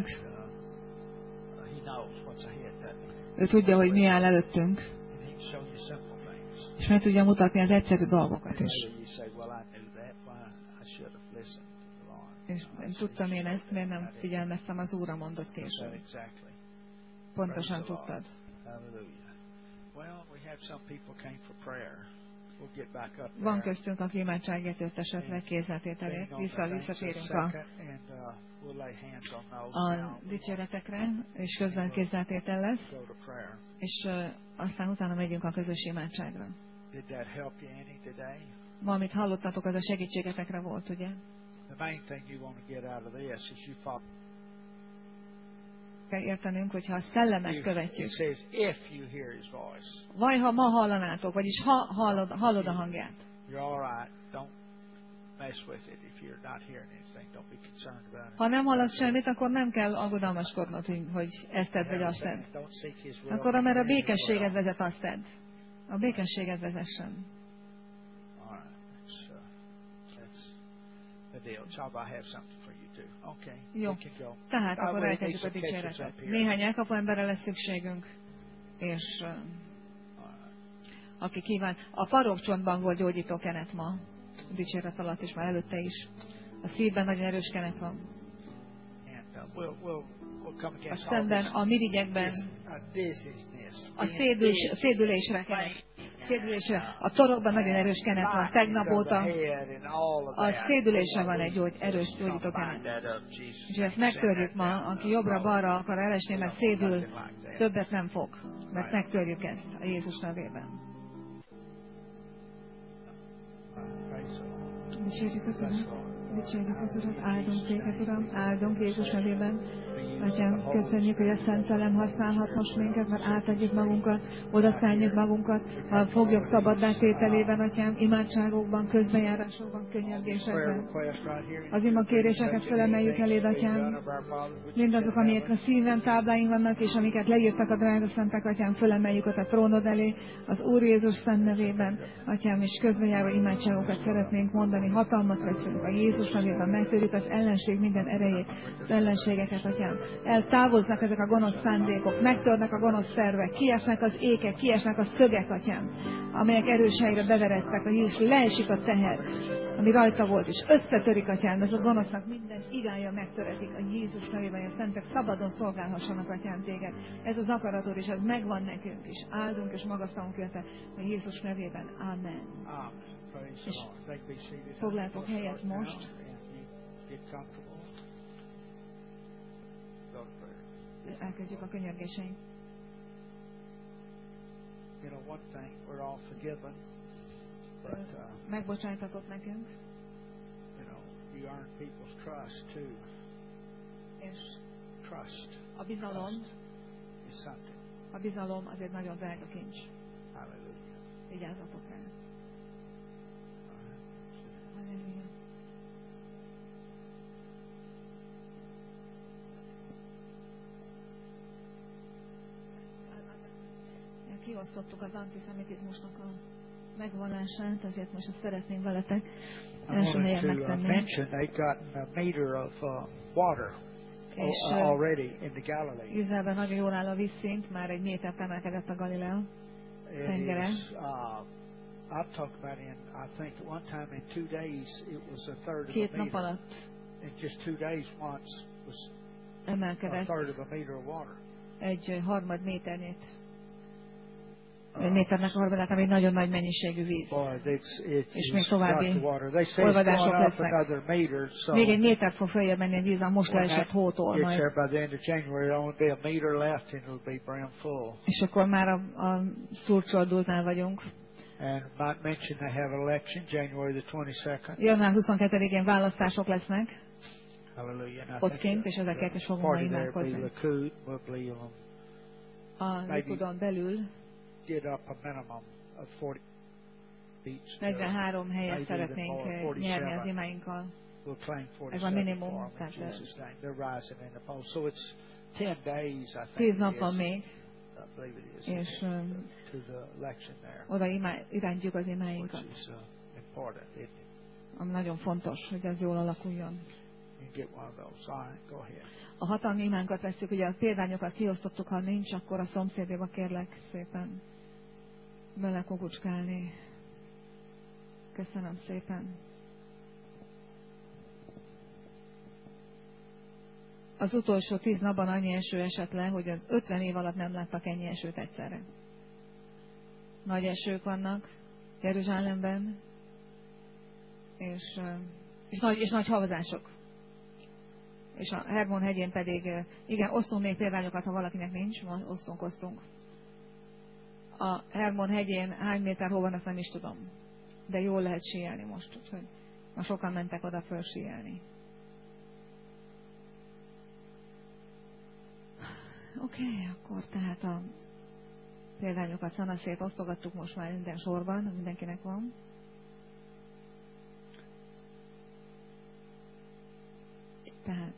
ő tudja, hogy mi áll előttünk, és meg tudja mutatni az egyszerű dolgokat is. És nem tudtam én ezt, mert nem figyelmeztem az Úrra mondott később. Pontosan tudtad. Van köztünk, aki imádságért jött esetleg kézzeltételért. Vissza, visszatérünk a, a dicséretekre, és közben kézzeltétel lesz, és uh, aztán utána megyünk a közös imádságra. Ma, amit hallottatok, az a segítségetekre volt, ugye? Kell értenünk, hogyha a szellemet követjük. Vagy ha ma hallanátok, vagyis ha hallod, hallod a hangját. mess with it if you're not hearing anything. Don't be concerned about it. Ha nem hallasz semmit, akkor nem kell aggodalmaskodnod, hogy ezt tedd vagy azt tedd. Akkor amerre a békességed vezet, azt tedd. A békességed vezessen. Jó, tehát akkor elkezdjük a dicséretet. Néhány elkapó emberre lesz szükségünk, és uh, aki kíván. A farokcsontban volt gyógyító kenet ma, a dicséret alatt és már előtte is. A szívben nagyon erős kenet van. A szemben, a mirigyekben, a szédül, szédülésre kenet. Szédülésre. A torokban nagyon erős kenet van. Tegnap óta a szédülésre van egy gyógy, erős gyógyító kenet. És ezt megtörjük ma, aki jobbra-balra akar elesni, mert szédül, többet nem fog. Mert megtörjük ezt a Jézus nevében. Dicsérjük az Urat, dicsérjük az Urat, áldunk téged, Uram, áldunk Jézus nevében. Atyám, köszönjük, hogy a Szent Szellem használhat most minket, mert átadjuk magunkat, odaszálljuk magunkat, a foglyok szabaddá tételében, Atyám, imádságokban, közbenjárásokban, könyörgésekben. Az imakéréseket felemeljük eléd, Atyám. Mindazok, amelyek a szíven tábláink vannak, és amiket leírtak a drága szentek, Atyám, felemeljük ott a trónod elé, az Úr Jézus szent nevében, Atyám, és közbenjáró imádságokat szeretnénk mondani, hatalmat veszünk a Jézus nevében, megtörjük az ellenség minden erejét, az ellenségeket, Atyám. Eltávoznak ezek a gonosz szándékok, megtörnek a gonosz szervek, kiesnek az ékek, kiesnek a szögek, Atyám, amelyek erős helyre beveredtek, a Jézus, leesik a teher, ami rajta volt, és összetörik, Atyám, ez a gonosznak minden igája megtöretik a Jézus nevében, hogy a szentek szabadon szolgálhassanak, Atyám, téged. Ez az akaratod, és ez megvan nekünk is. Áldunk és magasztalunk érte a Jézus nevében. Amen. És foglaltok helyet most. Elkezdjük a könyörgéseink. You know, one thing, we're all forgiven, but uh, megbocsájtatott nekünk. You know, you earn people's trust too. És trust. A bizalom. Trust is something. A bizalom az egy nagyon drága kincs. Hallelujah. Vigyázzatok rá. Halleluja. Kiosztottuk az antiszemitizmusnak a megvallását, ezért most ezt szeretnénk veletek első helyen megtenni. És Izraelben nagyon jól áll a vízszint, már egy métert emelkedett a Galilea tengere. Két nap alatt emelkedett egy harmad méternyit. Egy méternek a harmadát, ami nagyon nagy mennyiségű víz. És még további olvadások lesznek. Még egy métert fog följebb menni egy víz, a most leesett hótól majd. És akkor már a, a túlcsordultnál vagyunk. január huszonkettedikén választások lesznek. Ott kint, és ezeket is fogunk majd imádkozni. A Likudon belül negyvenhárom helyet szeretnénk nyerni az imáinkkal. Ez a minimum. Tíz nap van még, és um, oda irányítjuk az imáinkat. Ami nagyon fontos, hogy ez jól alakuljon. A hatalmi imánkat veszük, ugye a példányokat kiosztottuk, ha nincs, akkor a szomszédéba kérlek szépen belekukucskálni. Köszönöm szépen. Az utolsó tíz napban annyi eső esett le, hogy az ötven év alatt nem láttak ennyi esőt egyszerre. Nagy esők vannak Jeruzsálemben, és, és, nagy, és nagy havazások. És a Hermon hegyén pedig, igen, osztunk még példányokat, ha valakinek nincs, osztunk, osztunk. A Hermon hegyén hány méter hol van, azt nem is tudom. De jól lehet síelni most, úgyhogy ma sokan mentek oda föl síelni. Oké, okay, akkor tehát a példányokat szanaszét osztogattuk most már minden sorban, mindenkinek van. tehát.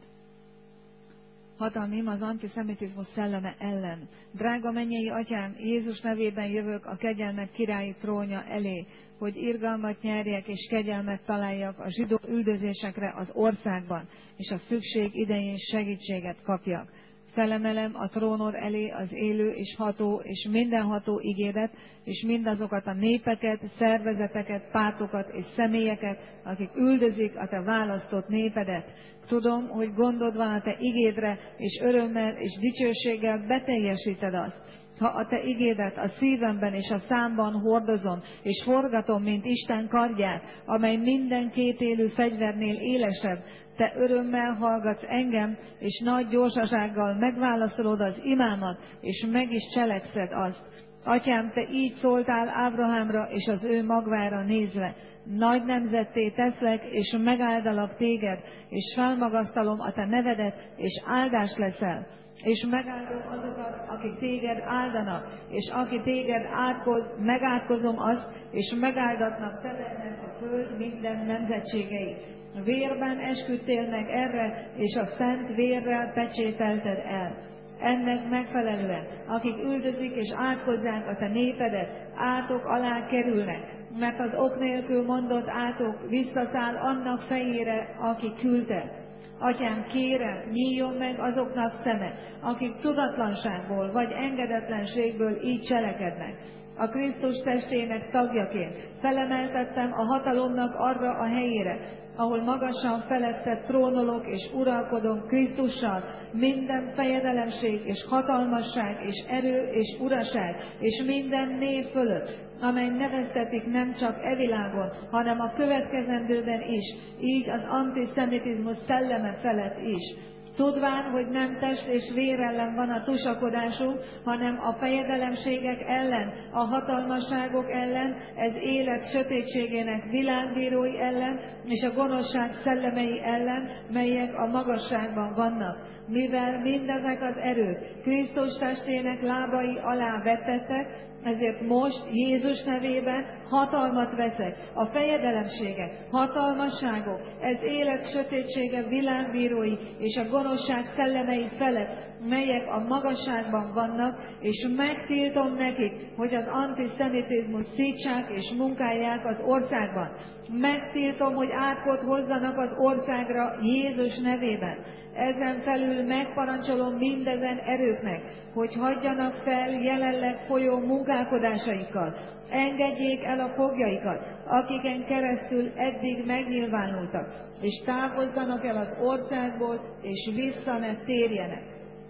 Hatalmim az antiszemitizmus szelleme ellen. Drága mennyei Atyám, Jézus nevében jövök a kegyelmet királyi trónja elé, hogy irgalmat nyerjek és kegyelmet találjak a zsidó üldözésekre az országban, és a szükség idején segítséget kapjak. Felemelem a trónod elé az élő és ható és mindenható igédet, és mindazokat a népeket, szervezeteket, pártokat és személyeket, akik üldözik a te választott népedet. Tudom, hogy gondod van a te igédre, és örömmel és dicsőséggel beteljesíted azt. Ha a te igédet a szívemben és a számban hordozom, és forgatom, mint Isten kardját, amely minden kétélű fegyvernél élesebb, te örömmel hallgatsz engem, és nagy gyorsasággal megválaszolod az imámat, és meg is cselekszed azt. Atyám, te így szóltál Ábrahámra és az ő magvára nézve. Nagy nemzetté teszlek, és megáldalak téged, és felmagasztalom a te nevedet, és áldás leszel. És megáldom azokat, akik téged áldanak, és aki téged átkoz, megátkozom azt, és megáldatnak tedetnek a föld minden nemzetségei. Vérben esküdtél meg erre, és a szent vérrel pecsételted el. Ennek megfelelően, akik üldözik és átkozzák a te népedet, átok alá kerülnek, mert az ok nélkül mondott átok visszaszáll annak fejére, aki küldte. Atyám, kérem, nyíljon meg azoknak szeme, akik tudatlanságból vagy engedetlenségből így cselekednek. A Krisztus testének tagjaként felemeltettem a hatalomnak arra a helyére, ahol magasan felette trónolok és uralkodom Krisztussal, minden fejedelemség és hatalmasság és erő és uraság és minden név fölött, amely neveztetik nem csak e világon, hanem a következendőben is, így az antiszemitizmus szelleme felett is. Tudván, hogy nem test és vér ellen van a tusakodásunk, hanem a fejedelemségek ellen, a hatalmasságok ellen, ez élet sötétségének világbírói ellen, és a gonoszság szellemei ellen, melyek a magasságban vannak. Mivel mindezek az erők Krisztus testének lábai alá vetettek, ezért most Jézus nevében hatalmat veszek. A fejedelemségek, hatalmasságok, ez élet sötétsége világbírói és a gonoszság szellemei felett, melyek a magasságban vannak, és megtiltom nekik, hogy az antiszemitizmus szítsák és munkálják az országban. Megtiltom, hogy átkot hozzanak az országra Jézus nevében. Ezen felül megparancsolom mindezen erőknek, hogy hagyjanak fel jelenleg folyó munkálkodásaikkal. Engedjék el a foglyaikat, akiken keresztül eddig megnyilvánultak, és távozzanak el az országból, és vissza ne térjenek.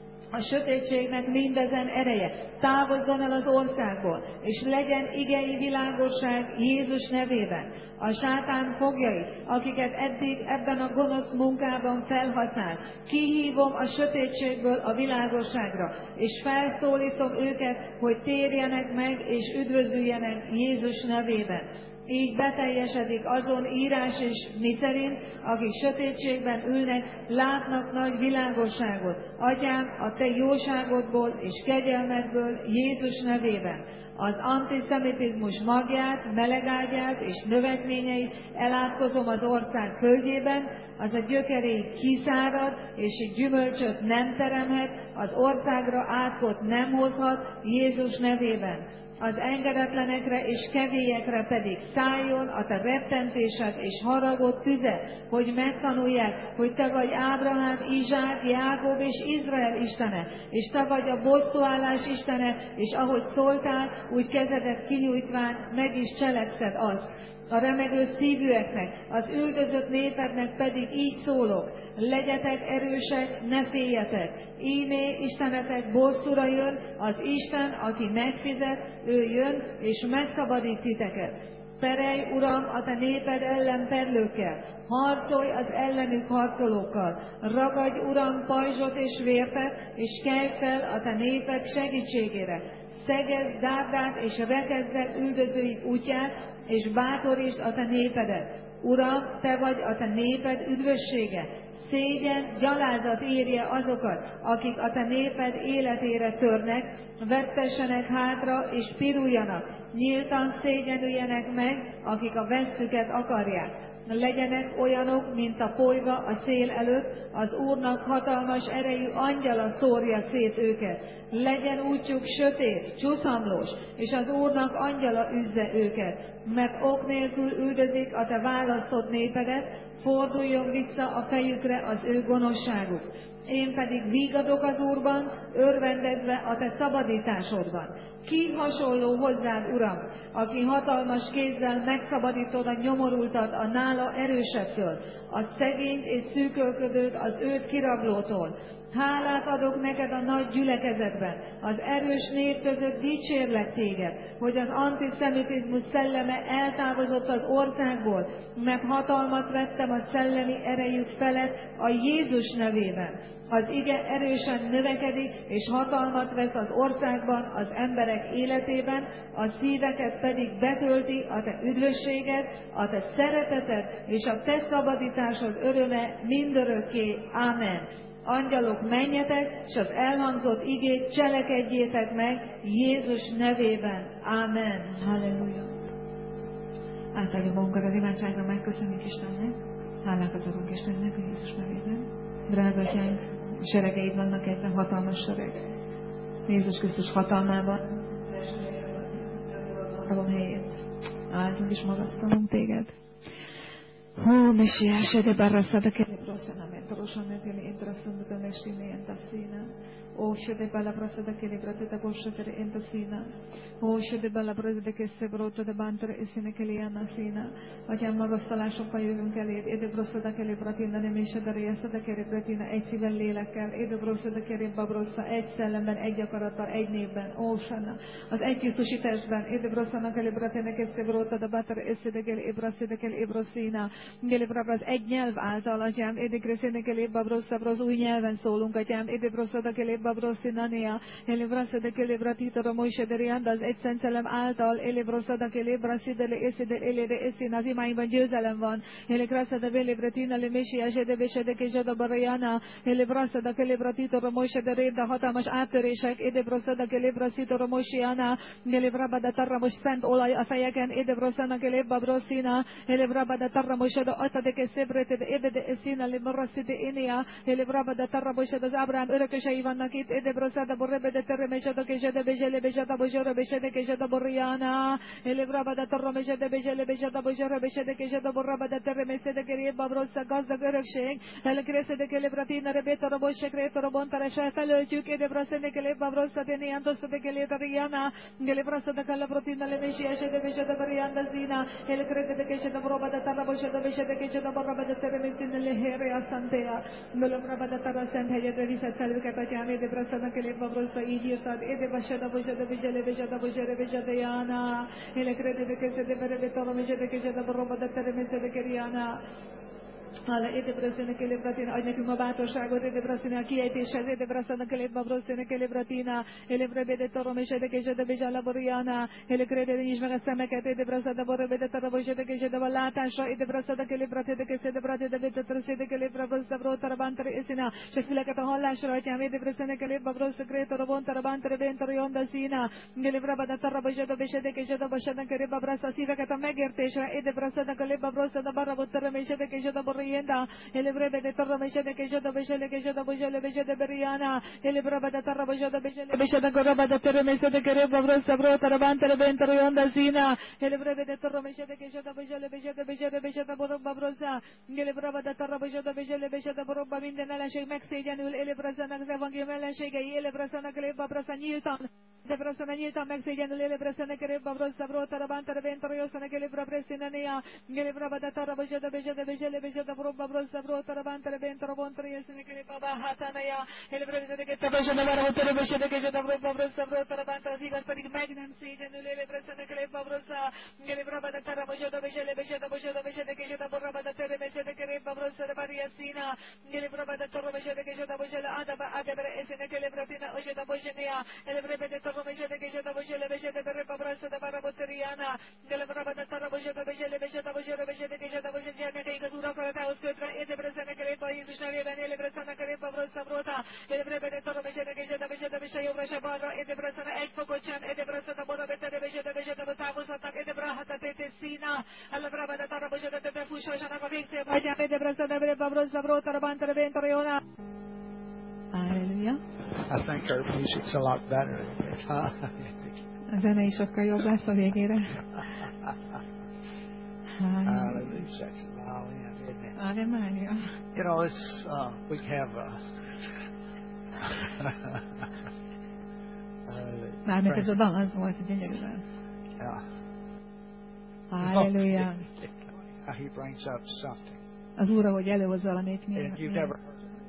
A sötétségnek mindezen ereje távozzon el az országból, és legyen igei világosság Jézus nevében. A sátán fogjai, akiket eddig ebben a gonosz munkában felhasznál, kihívom a sötétségből a világosságra, és felszólítom őket, hogy térjenek meg, és üdvözüljenek Jézus nevében. Így beteljesedik azon írás is, miszerint, akik sötétségben ülnek, látnak nagy világosságot. Atyám, a te jóságodból és kegyelmedből Jézus nevében. Az antiszemitizmus magját, melegágyát és növekményeit elátkozom az ország földjében, az a gyökerét kiszárad, és így gyümölcsöt nem teremhet, az országra átkot nem hozhat Jézus nevében. Az engedetlenekre és kevélyekre pedig szálljon a te rettentésed és haragod tüze, hogy megtanulják, hogy te vagy Ábrahám, Izsák, Jákob és Izrael Istene, és te vagy a bosszúállás Istene, és ahogy szóltál, úgy kezedet kinyújtván meg is cselekszed azt. A remegő szívűeknek, az üldözött népednek pedig így szólok: legyetek erősek, ne féljetek. Ímé Istenetek bosszúra jön, az Isten, aki megfizet, ő jön és megszabadít titeket. Perelj, Uram, a te néped ellen perlőkkel, harcolj az ellenük harcolókkal. Ragadj, Uram, pajzsot és vértet, és kelj fel a te néped segítségére. Szegezd dárdát és rekezd el üldözőik útját, és bátorítsd a te népedet. Uram, te vagy a te néped üdvössége. Szégyen, gyalázat érje azokat, akik a te néped életére törnek, vettessenek hátra és piruljanak, nyíltan szégyenüljenek meg, akik a vesztüket akarják. legyenek olyanok, mint a polyva a szél előtt, az Úrnak hatalmas erejű angyala szórja szét őket. Legyen útjuk sötét, csuszamlós, és az Úrnak angyala üzze őket, mert ok nélkül üldözik a te választott népedet, forduljon vissza a fejükre az ő gonoszságuk. Én pedig vígadok az Úrban, örvendezve a te szabadításodban. Ki hasonló hozzád, Uram, aki hatalmas kézzel megszabadítod a nyomorultat a nála erősebbtől, a szegényt és szűkölködőt az őt kirablótól. Hálát adok neked a nagy gyülekezetben, az erős nép között dicsérlek téged, hogy az antiszemitizmus szelleme eltávozott az országból, mert hatalmat vettem a szellemi erejük felett a Jézus nevében. Az ige erősen növekedik, és hatalmat vesz az országban, az emberek életében, a szíveket pedig betölti a te üdvösséged, a te szereteted, és a te szabadításod öröme mindörökké. Ámen. Angyalok, menjetek, és az elhangzott igét cselekedjétek meg Jézus nevében. Ámen. Halleluja. Átadjuk magunkat az imádságra, megköszönjük Istennek. Hálákat adunk Istennek a Jézus nevében. Drága atyánk, seregeid vannak egyben, hatalmas sereg. Jézus Krisztus hatalmában. Adom helyét. Áldunk és magasztalunk téged. Hó, Messiás, de barrasszada che le prossana metrosonete le entrasunda de lesine entasina. Ó, de balla prossada che le brate boshatere entasina. Ó, de balla brate che se brota de bantere esine che le anasina. Atyám, magasztalásokkal jövünk eléd, éde prossada che le bratina nem is de részada che le bratina egy szívvel lélekkel, éde prossada che le babrossa egy szellemben, egy akarattal, egy névben. Ó, Sanna, az egy Krisztusi testben, éde prossana che le bratina che se brota de bantere esine che le ebraside che le ebrosina. Gelebrabra az egy nyelv által, atyám, édekrészének elébabrosszabra az új nyelven szólunk, atyám, édebrosszadak elébabrosszinania, élebraszadak elébratítara Mojsederianda, az egy szent szellem által, élebrosszadak elébraszidele eszide elére eszin, az imáinkban győzelem van, élekraszadab elébretina le Mesiás edebesedek és adabarajana, élebraszadak elébratítara Mojsederéda, hatalmas áttörések, édebrosszadak elébraszítara Mojsiana, élebrabada tarramos szent olaj a fejeken, édebrosszanak elébabrosszina, élebrabada tarramos Atadek eszebrete de edede eszina le maraside enia ele braba da tarrabosad az Ábrahám örökösei vannak itt ede brosada borrebe de terremesada kejede bejele bejada bojora bejede kejede borriana ele braba da tarremesade bejele bejada bojora bejede kejede borraba da terremesade kerje babrossa gazdag örökség ele kreszede kele bratina rebeta robosek reto robontara se felöltjük ede brosende kele babrossa de niantos de kele riana ele brosada kala protina le mesias ede bejada barianda zina ele krede kejede borraba da tarrabosada bejede kejede borraba da terremesin le herea santea nolo braba da tarrasent hegyedre visszatsz őket, atyám, éde braszadnak elé babrossa, így írtad, éde basada bojada bejele bejada bojere bejada jana ele krede de kejede berebe torom ejede kejede borraba da terremesin keriana. Hála, édebraszének elébratina, adj nekünk a bátorságot, édebraszina a kiejtéshez, édebraszadnak elét babrosszének elébratina, élebrebede torom és edekésede bezsála boriana, élekrede nyisd meg a szemeket, édebraszada borrebede tarabos edekésede a látásra, édebraszadak élébratedekes, édebratede vetetreszédek élébrabrosszabról tarabantare eszina, se füleket a hallásra, atyám, édebraszének elébabrosszak rétorobon tarabantare bentar jonda szína, élebrabada tarabos edekésede basadnak elébabrassa szíveket a megértésre, édebraszadak elébabrosszada barabot teremésede késede Rienda, ele brebe de torra mejede que yo da bejele que yo da bejele bejede beriana, ele braba da torra bejede bejele bejede goraba da terre mejede que reba brosa bro tarabante le bentro yonda zina, ele brebe de torra mejede que yo da bejele bejede bejede bejede borba brosa, ele braba da torra bejede bejele bejede borba minden ellenség megszégyenül, ele brazanak az evangélium ellenségei, ele brazanak leba brasa nyíltan, de brasana nyíltan megszégyenül, ele brazanak reba brosa bro tarabante le bentro yosanak ele braba sinania, ele braba da torra bejede bejede bejele bejede da borba brosa bro tarabante le bentro bontro yesne che le baba hatanaya ele brevede che tabasha da vara hotere beshede che da borba brosa bro tarabante zigas pedig meg nem szégyenül ele brevede che le baba brosa ele braba da tarabasha da beshele beshede beshede beshede che da borba da tere beshede che le baba brosa da variasina ele braba da torre beshede che da beshele adaba adaba esne che le bratina oje da bojenia ele brevede gyermekeink az Úr akaratához kötve, édebrezzenek el épp a Jézus nevében, élebrezzenek el épp a brosz szabróta, élebrezzenek tarom és edegésetem és edem és a jobbra se balra, édebrezzenek egy fokot sem, édebrezzenek a borabet edebésetem és edem a távozhatnak, édebrálhatat és szína, ellebrában a tarabosodott, fúsósanak a végcélba, hagyjám, édebrezzenek el épp a brosz szabróta, a bantara véntara jóna. Halleluja. I think our music's a lot better. A zene is sokkal jobb lesz a végére. Hallelujah. That's the violin, isn't it? Ave Maria. You know, it's, uh, we have a... Mármint ez a dal az volt gyönyörűen. Yeah. Halleluja. He brings up something. Az Úr, ahogy előhoz valamit mi. And you've never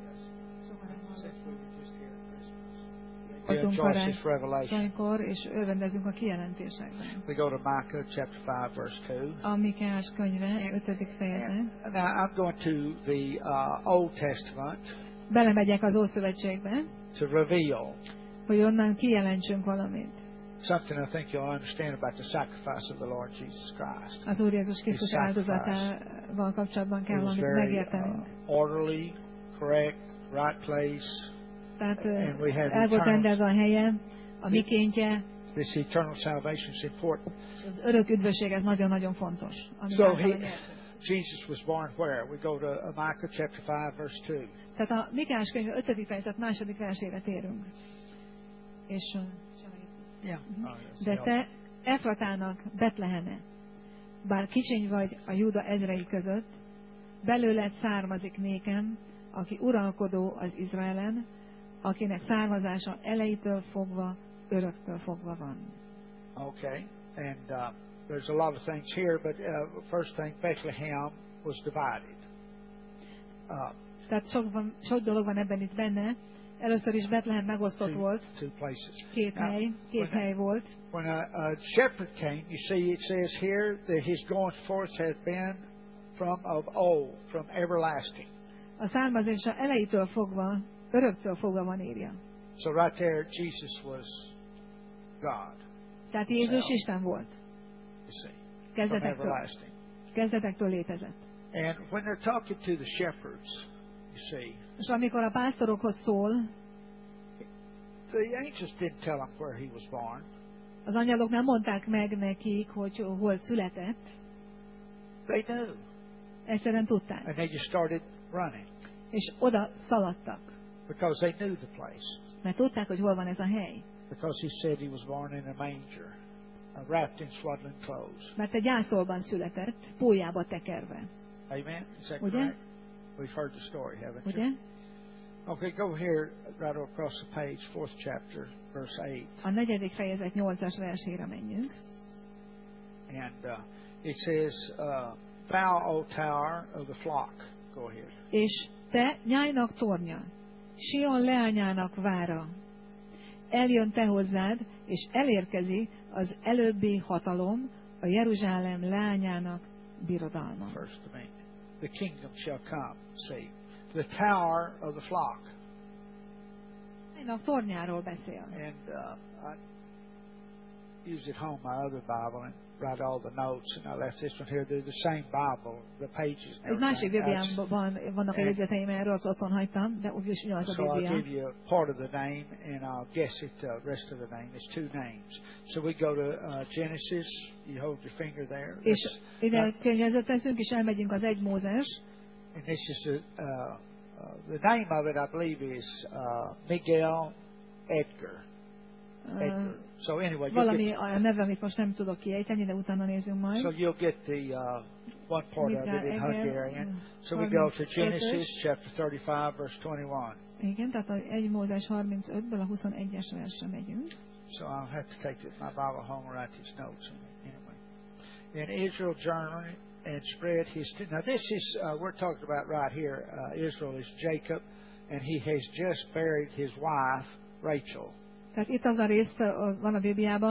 voltunk karácsonykor, és örvendezünk a kijelentésekben. We go to Micah chapter five verse two. A Mikás könyve ötödik fejezet. Now I'm going to the uh, Old Testament. Belemegyek az Ószövetségbe. To reveal. Hogy onnan kijelentsünk valamit. Something I think you'll understand about the sacrifice of the Lord Jesus Christ. Az Úr Jézus Krisztus áldozatával kapcsolatban kell valamit megértenünk. Uh, orderly, correct, right place. Tehát el volt rendezve a helye, a mikéntje. This eternal salvation is important. Az örök üdvösség ez nagyon-nagyon fontos. So he, Jesus was born where? We go to Micah chapter five verse two. Tehát a Mikás könyv ötödik fejezet második versére térünk. És yeah. De te Efratának Betleheme, bár kicsiny vagy a Júda ezrei között, belőled származik nékem, aki uralkodó az Izraelen, akinek származása elejétől fogva, öröktől fogva van. Okay, and uh, there's a lot of things here, but uh, first thing, Bethlehem was divided. Uh, Tehát sok, van, sok dolog van ebben itt benne. Először is Betlehem megosztott two, volt. Two places. Két Now, hely, két when, hely volt. When a, a shepherd came, you see it says here that his going forth had been from of old, from everlasting. A származása elejétől fogva, öröktől fogva van írja. So right there, Jesus was God. Tehát Jézus so, Isten volt. You see, kezdetektől, kezdetektől létezett. And when they're talking to the shepherds, you see, és amikor a pásztorokhoz szól, the angels didn't tell him where he was born. Az angyalok nem mondták meg nekik, hogy hol született. They knew. Egyszerűen tudták. And they just started running. És oda szaladtak. Because they knew the place. Mert tudták, hogy hol van ez a hely. Because he said he was born in a manger, uh, wrapped in swaddling clothes. Mert egy gyászolban született, pólyába tekerve. Amen. Is that Ugye? correct? We've heard the story, haven't Ugye? you? Okay, go here, right across the page, fourth chapter, verse eight. A negyedik fejezet nyolcas versére menjünk. And uh, it says, uh, "Thou, O tower of the flock." Go ahead. És te nyájnak tornya, Sion leányának vára, eljön te hozzád, és elérkezi az előbbi hatalom, a Jeruzsálem leányának birodalma. First to me, the kingdom shall come. See, the tower of the flock. Nyájnak tornyáról beszél. And uh, I use at home my other Bible and write all the notes, and I left this one here. They're the same Bible, the pages. Egy másik Bibliámban vannak a jegyzeteim, erről az otthon hagytam, de úgy is ugyanaz a So Biblia. I'll give you part of the name, and I'll guess it. The rest of the name is two names. So we go to uh, Genesis. You hold your finger there. És ide könyvezet teszünk, és elmegyünk az egy Mózes. And this is the uh, uh, the name of it. I believe is uh, Miguel Edgar. Edgar. So anyway, valami get, a neve, amit most nem tudok kiejteni, de utána nézünk majd. So you'll get the uh, one part of it in Hungarian. So we go to Genesis chapter thirty-five, verse twenty-one. Igen, tehát az egy Mózes harmincötből a huszonegyes versre megyünk. So I'll have to take this, my Bible home and write these notes in it anyway. And Israel journeyed and spread his. Now this is uh, we're talking about right here. Uh, Israel is Jacob, and he has just buried his wife Rachel. Tehát itt az a rész van a Bibliában,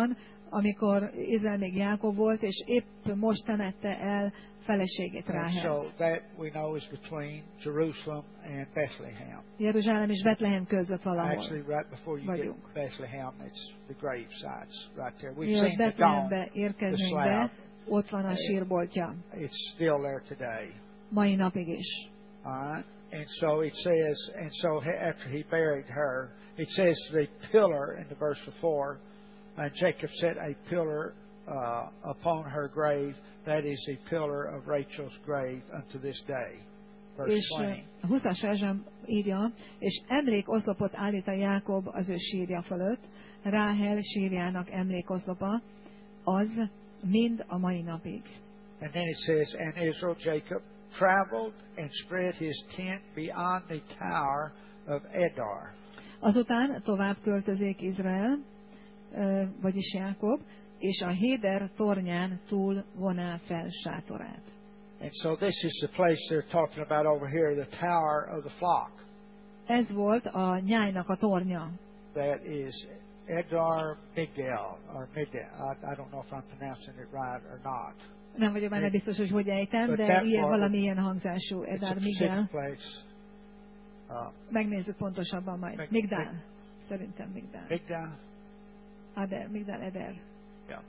amikor Izrael még Jákob volt, és épp most temette el feleségét And Ráhelt. so that we know is between Jerusalem and Bethlehem. Jeruzsálem és Betlehem között valahol Actually, right before you vagyunk. get to Bethlehem, it's the grave sites right there. We've Mielőtt seen the Betlehembe dome, the érkeznénk be, slab. ott van a sírboltja, It's still there today. mai napig is. All right? And so it says, and so after he buried her, it says the pillar in the verse before, and Jacob set a pillar uh, upon her grave. That is the pillar of Rachel's grave unto this day. Verse És twenty. a huszas versben írja, és emlékoszlopot állít a Jákob az ő sírja fölött, Ráhel sírjának emlékoszlopa, az mind a mai napig. And then it says, and Israel, Jacob, traveled and spread his tent beyond the tower of Edar. Azután tovább költözék Izrael, vagyis Jákob, és a Héder tornyán túl vonál fel sátorát. And so this is the place they're talking about over here, the tower of the flock. Ez volt a nyájnak a tornya. That is Edar Migdal, or Migdal. I, I don't know if I'm pronouncing it right or not. Nem vagyok benne biztos, hogy hogy ejtem, But de that ilyen part- valamilyen hangzású It's a Edár specific Migdal. place. Uh, Megnézzük pontosabban majd. Mig- Migdal. Mig- Szerintem Migdal. Migdal? Ader, Migdal, Eder. Yeah.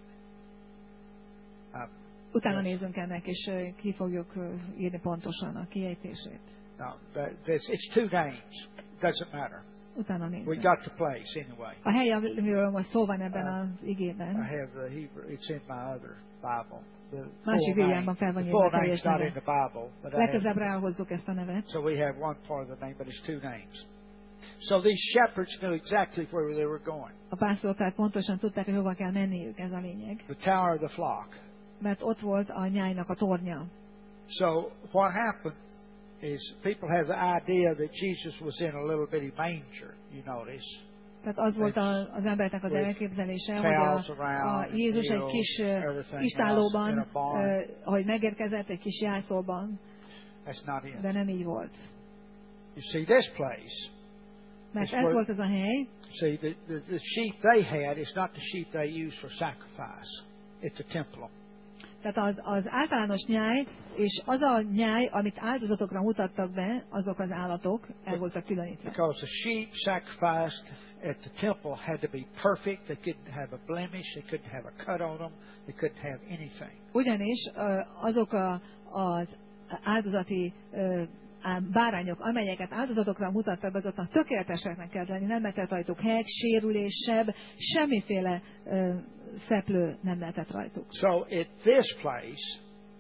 Uh, Utána Yes. nézzünk ennek, és ö, ki fogjuk ö, írni pontosan a kiejtését. no, that, that's, it's two names. Doesn't matter. Utána We nézzünk. got the place anyway. A hely, amiről most szó van ebben Uh, az igében, I have the Hebrew. It's in my other Bible. The Másik full name, Bibliámban fel van the írva full a name's teljes not neve. in the Bible, but I Legközelebb have. ráhozzuk ezt a nevet. So we have one part of the name, but it's two names. So these shepherds knew exactly where they were going. A pásztorok pontosan tudták, hogy hova kell menniük, ez a lényeg. The tower of the flock. Mert ott volt a nyájnak a tornya. So what happened is people have the idea that Jesus was in a little bitty manger, you notice. Tehát az volt a, az embernek az With elképzelése, hogy cows a, around a Jézus egy and kis hills, uh, everything istállóban, else in a barn. uh, ahogy megérkezett, egy kis jászolban, That's not it. de nem így volt. You see, this place, Mert It's ez where- volt az a hely, see, the, the, the sheep they had is not the sheep they use for sacrifice at the temple. tehát az, az általános nyáj, és az a nyáj, amit áldozatokra mutattak be, azok az állatok, el voltak különítve. Because the sheep sacrificed at the temple had to be perfect. They couldn't have a blemish. They couldn't have a cut on them. They couldn't have anything. Ugyanis ö, azok a, az áldozati ö, ám bárányok, amelyeket áldozatokra mutattak, azoknak tökéleteseknek kell lenni, nem lehetett rajtuk heg, sérülés, seb, semmiféle ö, szeplő nem lehetett rajtuk. So at this place,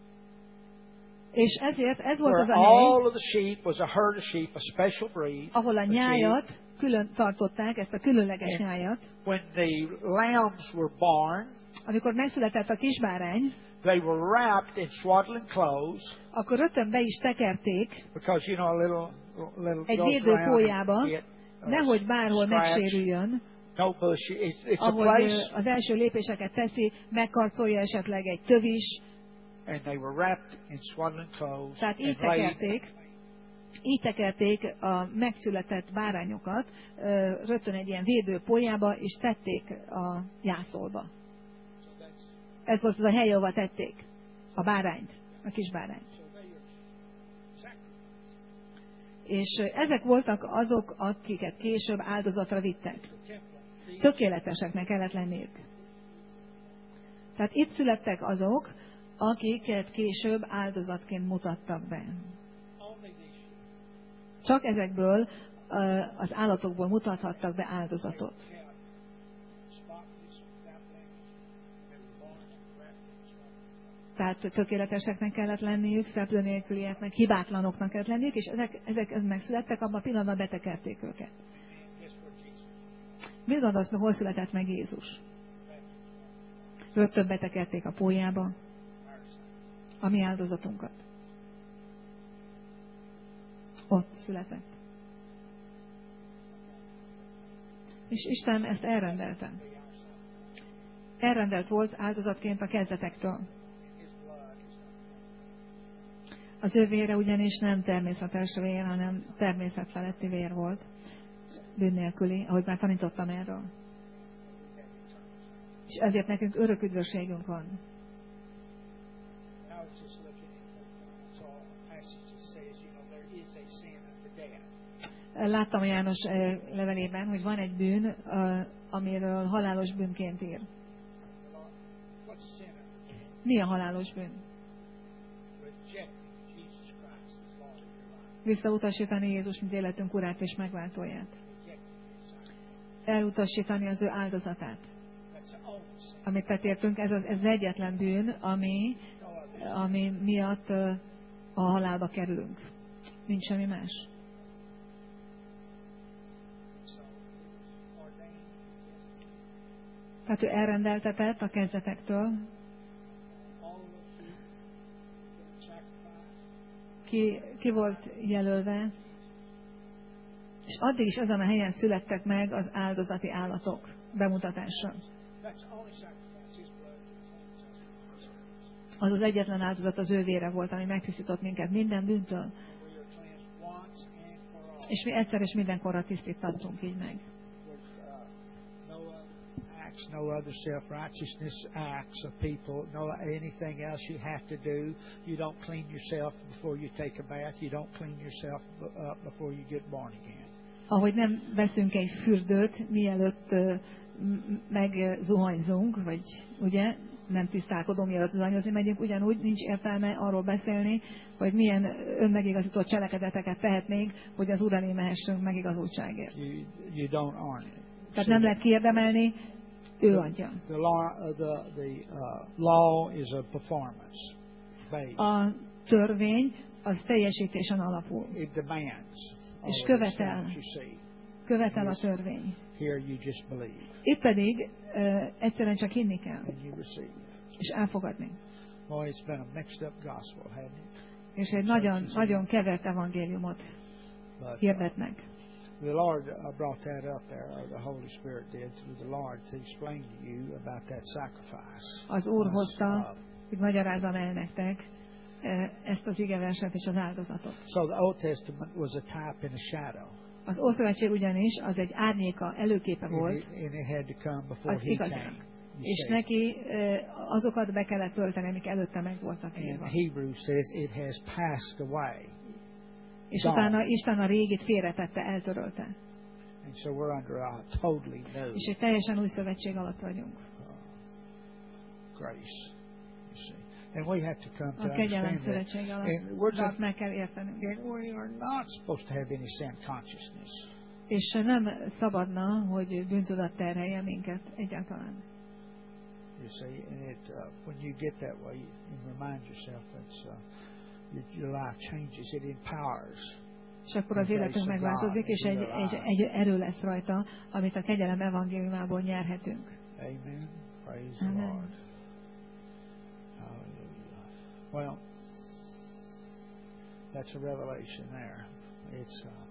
És ezért ez volt az where a hely, all of the sheep was a herd of sheep, a special breed, ahol a of sheep, nyájat külön tartották, ezt a különleges And- nyájat. when the lambs were born, Amikor megszületett a kisbárány, they were wrapped in swaddling clothes akkor rögtön be is tekerték, because you know a little little egy goes védő around pólyába, and get, uh, nehogy bárhol scratch. megsérüljön, No bush. It's, it's a ahogy place, ö, az első lépéseket teszi, megkarcolja esetleg egy tövis, and they were wrapped in swaddling clothes tehát így and laid tekerték, így tekerték a megszületett bárányokat ö, rögtön egy ilyen védő pólyába, és tették a jászolba. Ez volt az a hely, ahova tették a bárányt, a kis bárányt. És ö, ezek voltak azok, akiket később áldozatra vittek. Tökéleteseknek kellett lenniük. Tehát itt születtek azok, akiket később áldozatként mutattak be. Csak ezekből ö, az állatokból mutathattak be áldozatot. Tehát tökéleteseknek kellett lenniük, szeplő nélkülieknek, hibátlanoknak kellett lenniük, és ezek, ezek, ezek megszülettek, abban a pillanatban betekerték őket. Mit gondolsz, hogy hol született meg Jézus? Rögtön betekerték a pólyába a mi áldozatunkat. Ott született. És Isten ezt elrendelte. Elrendelt volt áldozatként a kezdetektől. Az ő vére ugyanis nem természetes vér, hanem természetfeletti vér volt. Bűn nélküli, ahogy már tanítottam erről. És ezért nekünk örök üdvösségünk van. Láttam a János levelében, hogy van egy bűn, amiről halálos bűnként ír. Mi a halálos bűn? Visszautasítani Jézus, mint életünk urát és megváltóját. Elutasítani az ő áldozatát. Amit tetértünk, ez az, ez az egyetlen bűn, ami, ami miatt a halálba kerülünk. Nincs semmi más. Tehát ő elrendeltetett a kezdetektől. Ki, ki volt jelölve, és addig is azon a helyen születtek meg az áldozati állatok bemutatásra. Az az egyetlen áldozat az ő vére volt, ami megtisztított minket minden bűntől. És mi egyszer és mindenkorra tisztítottunk így meg. No other self-righteousness acts of people, no anything else you have to do. You don't clean yourself before you take a bath. You don't clean yourself up before you get born again. Ahogy nem veszünk egy fürdőt, mielőtt megzuhanyzunk, vagy ugye, nem tisztálkodunk, mielőtt zuhanyozni megyünk, ugyanúgy nincs értelme arról beszélni, hogy milyen önmegigazított cselekedeteket tehetnénk, hogy az Úr elé mehessünk megigazultságért. You, you don't earn it. Tehát nem lehet kiérdemelni, ő adja. The law, the, the uh, law is a performance based. A törvény az teljesítésen alapul. It demands. És követel. Követel a törvény. Here you just believe. Itt pedig uh, egyszerűen csak hinni kell. And you receive. És elfogadni. Boy, it's been a mixed up gospel, hasn't it? És egy nagyon, nagyon kevert evangéliumot hirdetnek. The Lord brought that up there, or the Holy Spirit did, through the Lord to explain to you about that sacrifice. Az Úr hozta, hogy magyarázzam el nektek ezt az igeverset és az áldozatot. So the Old Testament was a type and a shadow. Az Ószövetség ugyanis az egy árnyéka, előképe volt And it had to come before az he igazán. came. És neki azokat be kellett tölteni, amik előtte meg voltak írva. And Hebrews says it has passed away. És utána Isten a régit félretette, eltörölte. And so we're under a totally new És egy teljesen új szövetség alatt vagyunk. uh, grace. You see. And we have to come to A kegyelem understand that. szövetség alatt. And we're Tehát just, meg kell értenünk. and we are not supposed to have any sin consciousness. És nem szabadna, hogy bűntudat terhelje minket egyáltalán. You see, and it uh, when you get that way, you remind yourself it's uh, your life changes. It empowers. És akkor az életünk megváltozik, és egy, egy, egy erő lesz rajta, amit a kegyelem evangéliumából nyerhetünk. Amen. Praise Amen. the Lord. Hallelujah. Well, that's a revelation there. It's uh,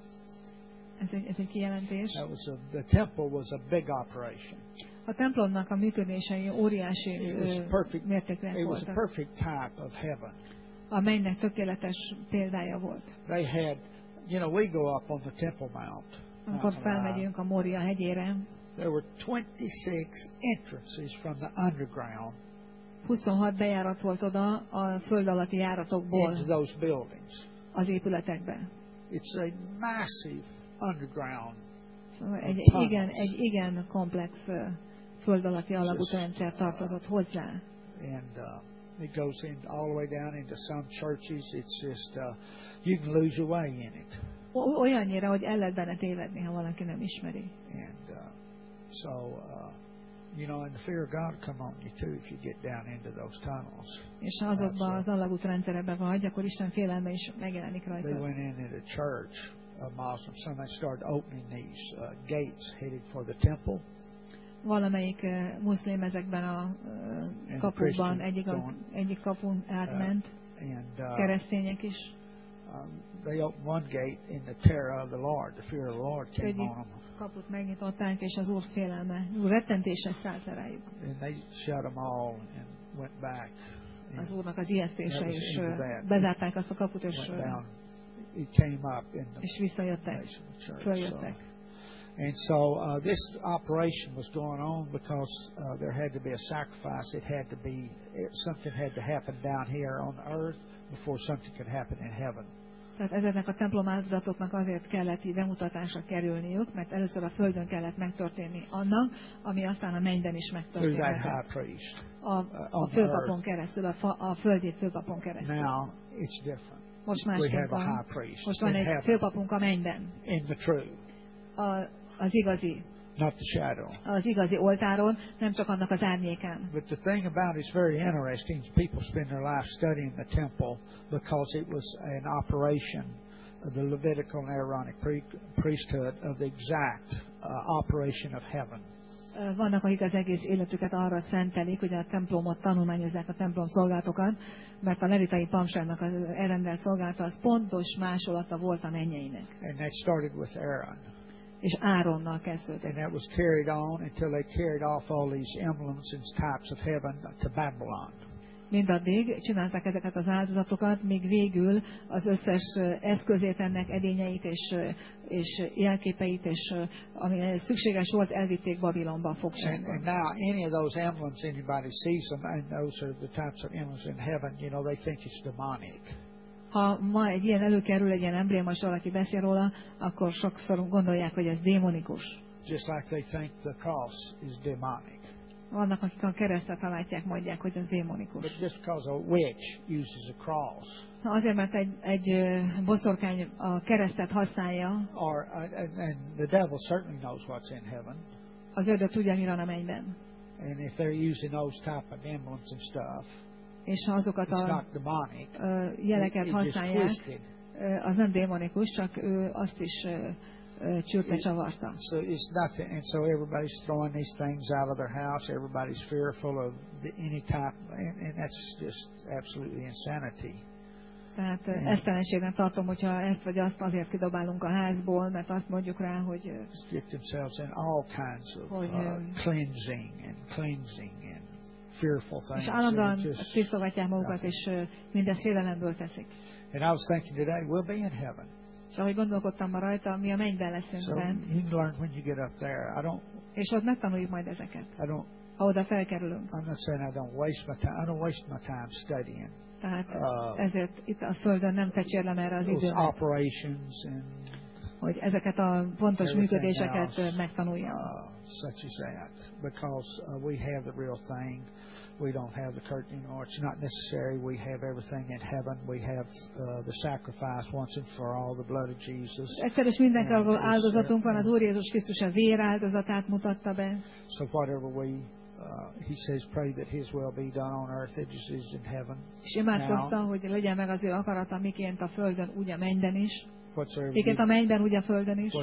Ez egy, ez egy kijelentés. that was a, the temple was a big operation. A templomnak a működései óriási It was perfect. mértékűek It was a voltak. perfect type of heaven. A mennynek tökéletes példája volt. They had, you know, we go up on the Temple Mount. Amikor Mount Moriah. felmegyünk a Mória hegyére, There were twenty-six entrances from the underground huszonhat bejárat volt oda a föld alatti járatokból into those buildings. az épületekbe. It's a massive underground. Szóval egy, igen, egy igen komplex uh, föld alatti alagútrendszer tartozott hozzá. And uh, it goes in all the way down into some churches. It's just uh, you can lose your way in it. O- olyannyira, hogy el lehet benne tévedni, ha valaki nem ismeri. And uh, so, uh, you know, and the fear of God will come on you too if you get down into those tunnels. És ha azokban az alagútrendszerekben vagy, akkor Isten félelme is megjelenik They rajta. went into a church of Muslims. Some they started opening these uh, gates headed for the temple. Valamelyik uh, muszlim ezekben a uh, kapukban egyik, a, egyik kapun átment, And uh, keresztények is. um, they opened one gate in the terror of the Lord. The fear of the Lord came Egyik on them. kaput megnyitották, és az Úr félelme, Úr rettentése szállt le rájuk. And they shut them all and went back. Az And Úrnak az ijesztése, that was és into uh, that. bezárták azt a kaput, és, went uh, down. It came up in the és visszajöttek, base of the church. So, följöttek. And so uh, this operation was going on because uh, there had to be a sacrifice. It had to be it, something had to happen down here on earth before something could happen in heaven. Tehát ezeknek a templom áldozatoknak azért kellett így bemutatásra kerülniük, mert először a földön kellett megtörténni annak, ami aztán a mennyben is megtörténhet. A, a főpapon keresztül, a, fa, a földi főpapon keresztül. Now it's different. Most másképp van. Most van egy főpapunk a mennyben. In the true. A, az igazi. Not the shadow. Az igazi oltáron, nem csak annak az árnyékán. But the thing about it's very interesting. People spend their life studying the temple because it was an operation of the Levitical and Aaronic priesthood of the exact uh, operation of heaven. Vannak, akik az egész életüket arra szentelik, hogy a templomot tanulmányozzák, a templom szolgálatokat, mert a levitai pamságnak az elrendelt szolgálata az pontos másolata volt a mennyeinek. And that started with Aaron. És Áronnal kezdődött. And that was carried on until they carried off all these emblems and types of heaven to Babylon. Mindaddig csinálták ezeket az áldozatokat, míg végül az összes eszközét ennek, edényeit és, és jelképeit, és ami szükséges volt, elvitték Babilonba a fogságba. And, and now any of those emblems, anybody sees them, and those are the types of emblems in heaven, you know, they think it's demonic. Ha ma egy ilyen előkerül, egy ilyen embléma, és valaki beszél róla, akkor sokszor gondolják, hogy ez démonikus. Just like they think the cross is demonic. Vannak, akik a keresztet látják, mondják, hogy ez démonikus. But just because a witch uses a cross. Na azért, mert egy, egy boszorkány a keresztet használja. Or uh, and, and the devil certainly knows what's in heaven. Az ördög tudja, mi van a mennyben. And if they're using those type of emblems and stuff, és ha azokat a demonic, jeleket használják, az nem démonikus, csak ő azt is csürte csavarta. So it's nothing, and so everybody's throwing these things out of their house. Everybody's fearful of the, any type, and, and that's just absolutely insanity. Tehát esztelenségnek tartom, hogyha ezt vagy azt azért kidobálunk a házból, mert azt mondjuk rá, hogy get themselves in all kinds of hogy, uh, cleansing and cleansing and fearful things. És állandóan tisztogatják magukat, és mindezt félelemből teszik. And I was thinking today, we'll be in heaven. És ahogy gondolkodtam ma rajta, mi a mennyben leszünk so bent. You can learn when you get up there. I don't. És ott megtanuljuk majd ezeket. I don't. Ha oda felkerülünk. I'm not saying I don't waste my time. I don't waste my time studying. Tehát uh, ezért itt a Földön nem fecsérlem erre az időt. Operations and hogy ezeket a pontos működéseket megtanuljam. Uh, such as that, because uh, we have the real thing. We don't have the curtain anymore. It's not necessary. We have everything in heaven. We have uh, the sacrifice once and for all, the blood of Jesus. Egyszer és mindenkorról áldozatunk van, az Úr Jézus Krisztus a vér áldozatát mutatta be. So whatever we, uh, he says, pray that His will be done on earth as it is in heaven. És imádkozta, hogy legyen meg az ő akarata, miként a földön, úgy a mennyben is. Miként a mennyben, úgy a földön is.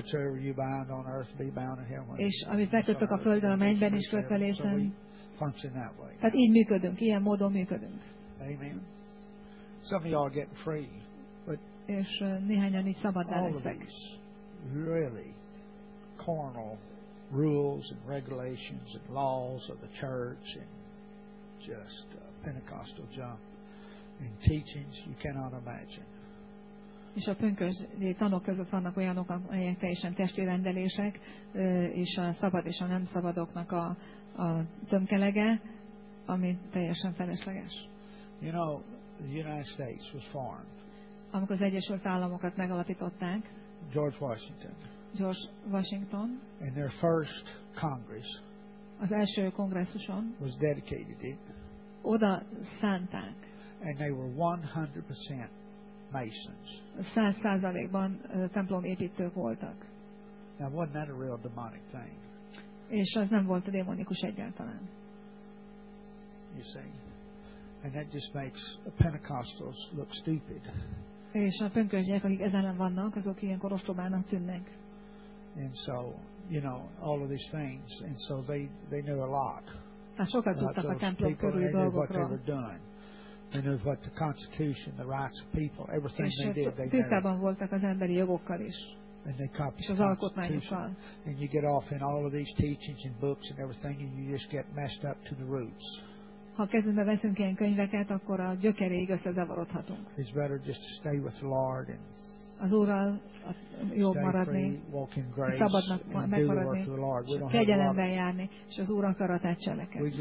És amit megkötök a földön, a mennyben is kötve lészen. Tehát így működünk, ilyen módon működünk. Amen. Some of y'all getting free, but és néhányan így szabaddá lesznek. Really carnal rules and regulations and laws of the church and just uh, Pentecostal junk and teachings you cannot imagine. És a pünkösdi tanok között vannak olyanok, amelyek teljesen testi rendelések, és a szabad és a nem szabadoknak a, a tömkelege, ami teljesen felesleges. You know, the United States was formed. Amikor az Egyesült Államokat megalapították, George Washington. George Washington. And their first Congress. Az első kongresszuson. Was dedicated it. Oda szánták. And they were one hundred percent Masons. Száz százalékban templomépítők voltak. Now, wasn't that a real demonic thing? És az nem volt démonikus egyáltalán. You see, and that just makes the Pentecostals look stupid. És a pünkösdiek, akik ezen ellen vannak, azok ilyenkor ostobának tűnnek. And so, you know, all of these things, and so they they knew a lot. Hát sokat tudtak a templom körüli dolgokról. They knew what the Constitution, the rights of people, everything they did, they tisztában voltak az emberi jogokkal is. And they copied és az alkotmányokkal. And you get off in all of these teachings and books and everything, and you just get messed up to the roots. Ha kezünkbe veszünk ilyen könyveket, akkor a gyökeréig összezavarodhatunk. It's better just to stay with the Lord and az Úrral jobb maradni, szabadnak megmaradni, és kegyelemben járni, és az Úr akaratát cselekedni.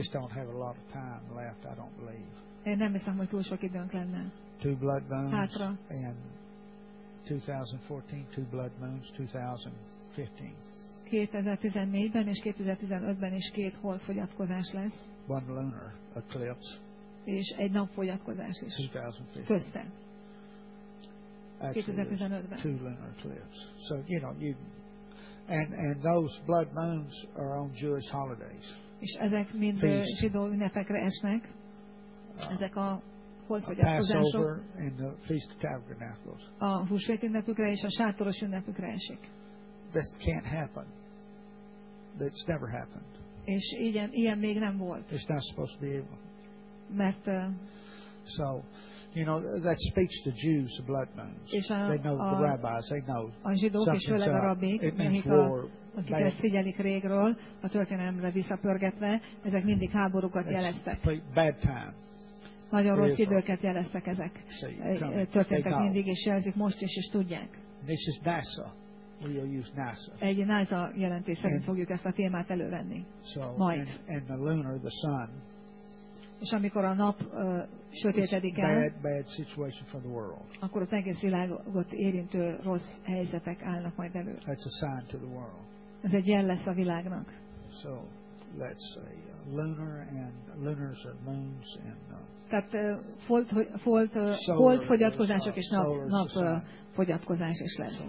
Én nem hiszem, hogy túl sok időnk lenne. Two blood moons Hátra. in twenty fourteen, two blood moons twenty fifteen. kétezer-tizennégyben és kétezer-tizenötben is két holdfogyatkozás lesz. One lunar eclipse. És egy napfogyatkozás is. Közte. kétezer-tizenötben. Two lunar eclipse. So, you know, you and and those blood moons are on Jewish holidays. És ezek mind zsidó ünnepekre esnek. Ezek a holdfogyatkozások. And the Feast of Tabernacles. A húsvét ünnepükre és a sátoros ünnepükre esik. This can't happen. That's never happened. És ilyen, ilyen még nem volt. It's not supposed to be able. Mert uh, so, you know, that speaks to Jews, the blood moons. És a, they know a, the rabbis. They know. A zsidók és főleg a rabbik, akik, a, akik ezt figyelik régről, a történelemre visszapörgetve, ezek mindig háborúkat jeleztek. Bad time. Nagyon rossz időket jeleztek ezek. Történtek mindig, és jelzik most is, és tudják. This is NASA. We'll use NASA. Egy NASA jelentés szerint fogjuk ezt a témát elővenni. So, majd. And, and the lunar, the sun. És amikor a nap uh, sötétedik el, bad, bad situation for the world. Akkor az egész világot érintő rossz helyzetek állnak majd elő. That's a sign to the world. Ez egy jel lesz a világnak. So, let's say uh, lunar and lunars are moons and uh, tehát uh, folt, folt, uh, folt fogyatkozások és nap, nap uh, fogyatkozás is lesz.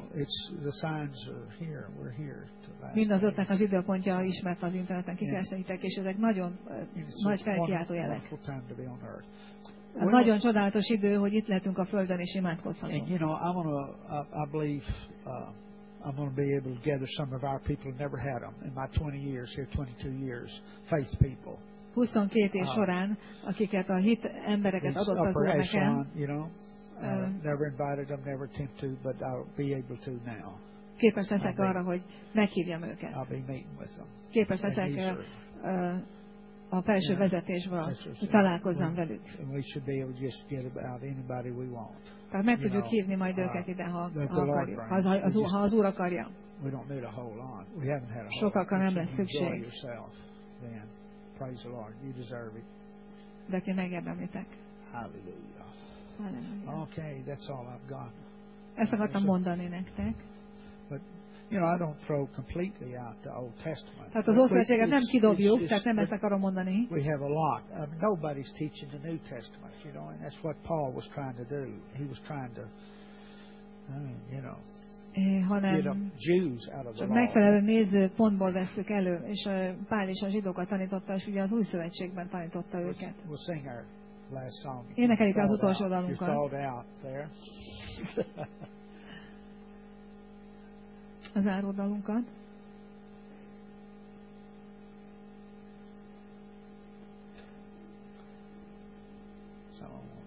Mindazoknak az időpontja ismert az interneten, kikeresítek, és ezek nagyon uh, nagy felkiáltó jelek. Ez nagyon csodálatos idő, hogy itt lehetünk a Földön és imádkozhatunk. And you know, I want to, I, I believe uh, I'm going to be able to gather some of our people who never had them in my twenty years here, twenty-two years, faith people. huszonkét év során, akiket a hit embereket adott az Úr nekem. You know, uh, never invited them, never attempt to, but I'll be able to now. Képes leszek arra, hogy meghívjam őket. I'll be meeting with them. Képes leszek uh, a felső vezetésből, hogy találkozzam velük. We should be able to just get about anybody we want. Tehát meg tudjuk hívni majd őket ide, ha, ha akarjuk, ha az, ha az Úr akarja. Sokakra nem lesz szükség. Praise the Lord. You deserve it. De ti megérdemlitek. Hallelujah. Hallelujah. Okay, that's all I've got. Ezt akartam mondani nektek. But you know, I don't throw completely out the Old Testament. Tehát az Ószövetséget nem kidobjuk, tehát nem ezt akarom mondani. We have a lot. I mean, nobody's teaching the New Testament, you know, and that's what Paul was trying to do. He was trying to, I mean, you know, hanem csak megfelelő nézőpontból vesszük elő, és Pál is a zsidókat tanította, és ugye az Új Szövetségben tanította őket. Énekeljük az utolsó dalunkat. Az záró dalunkat. So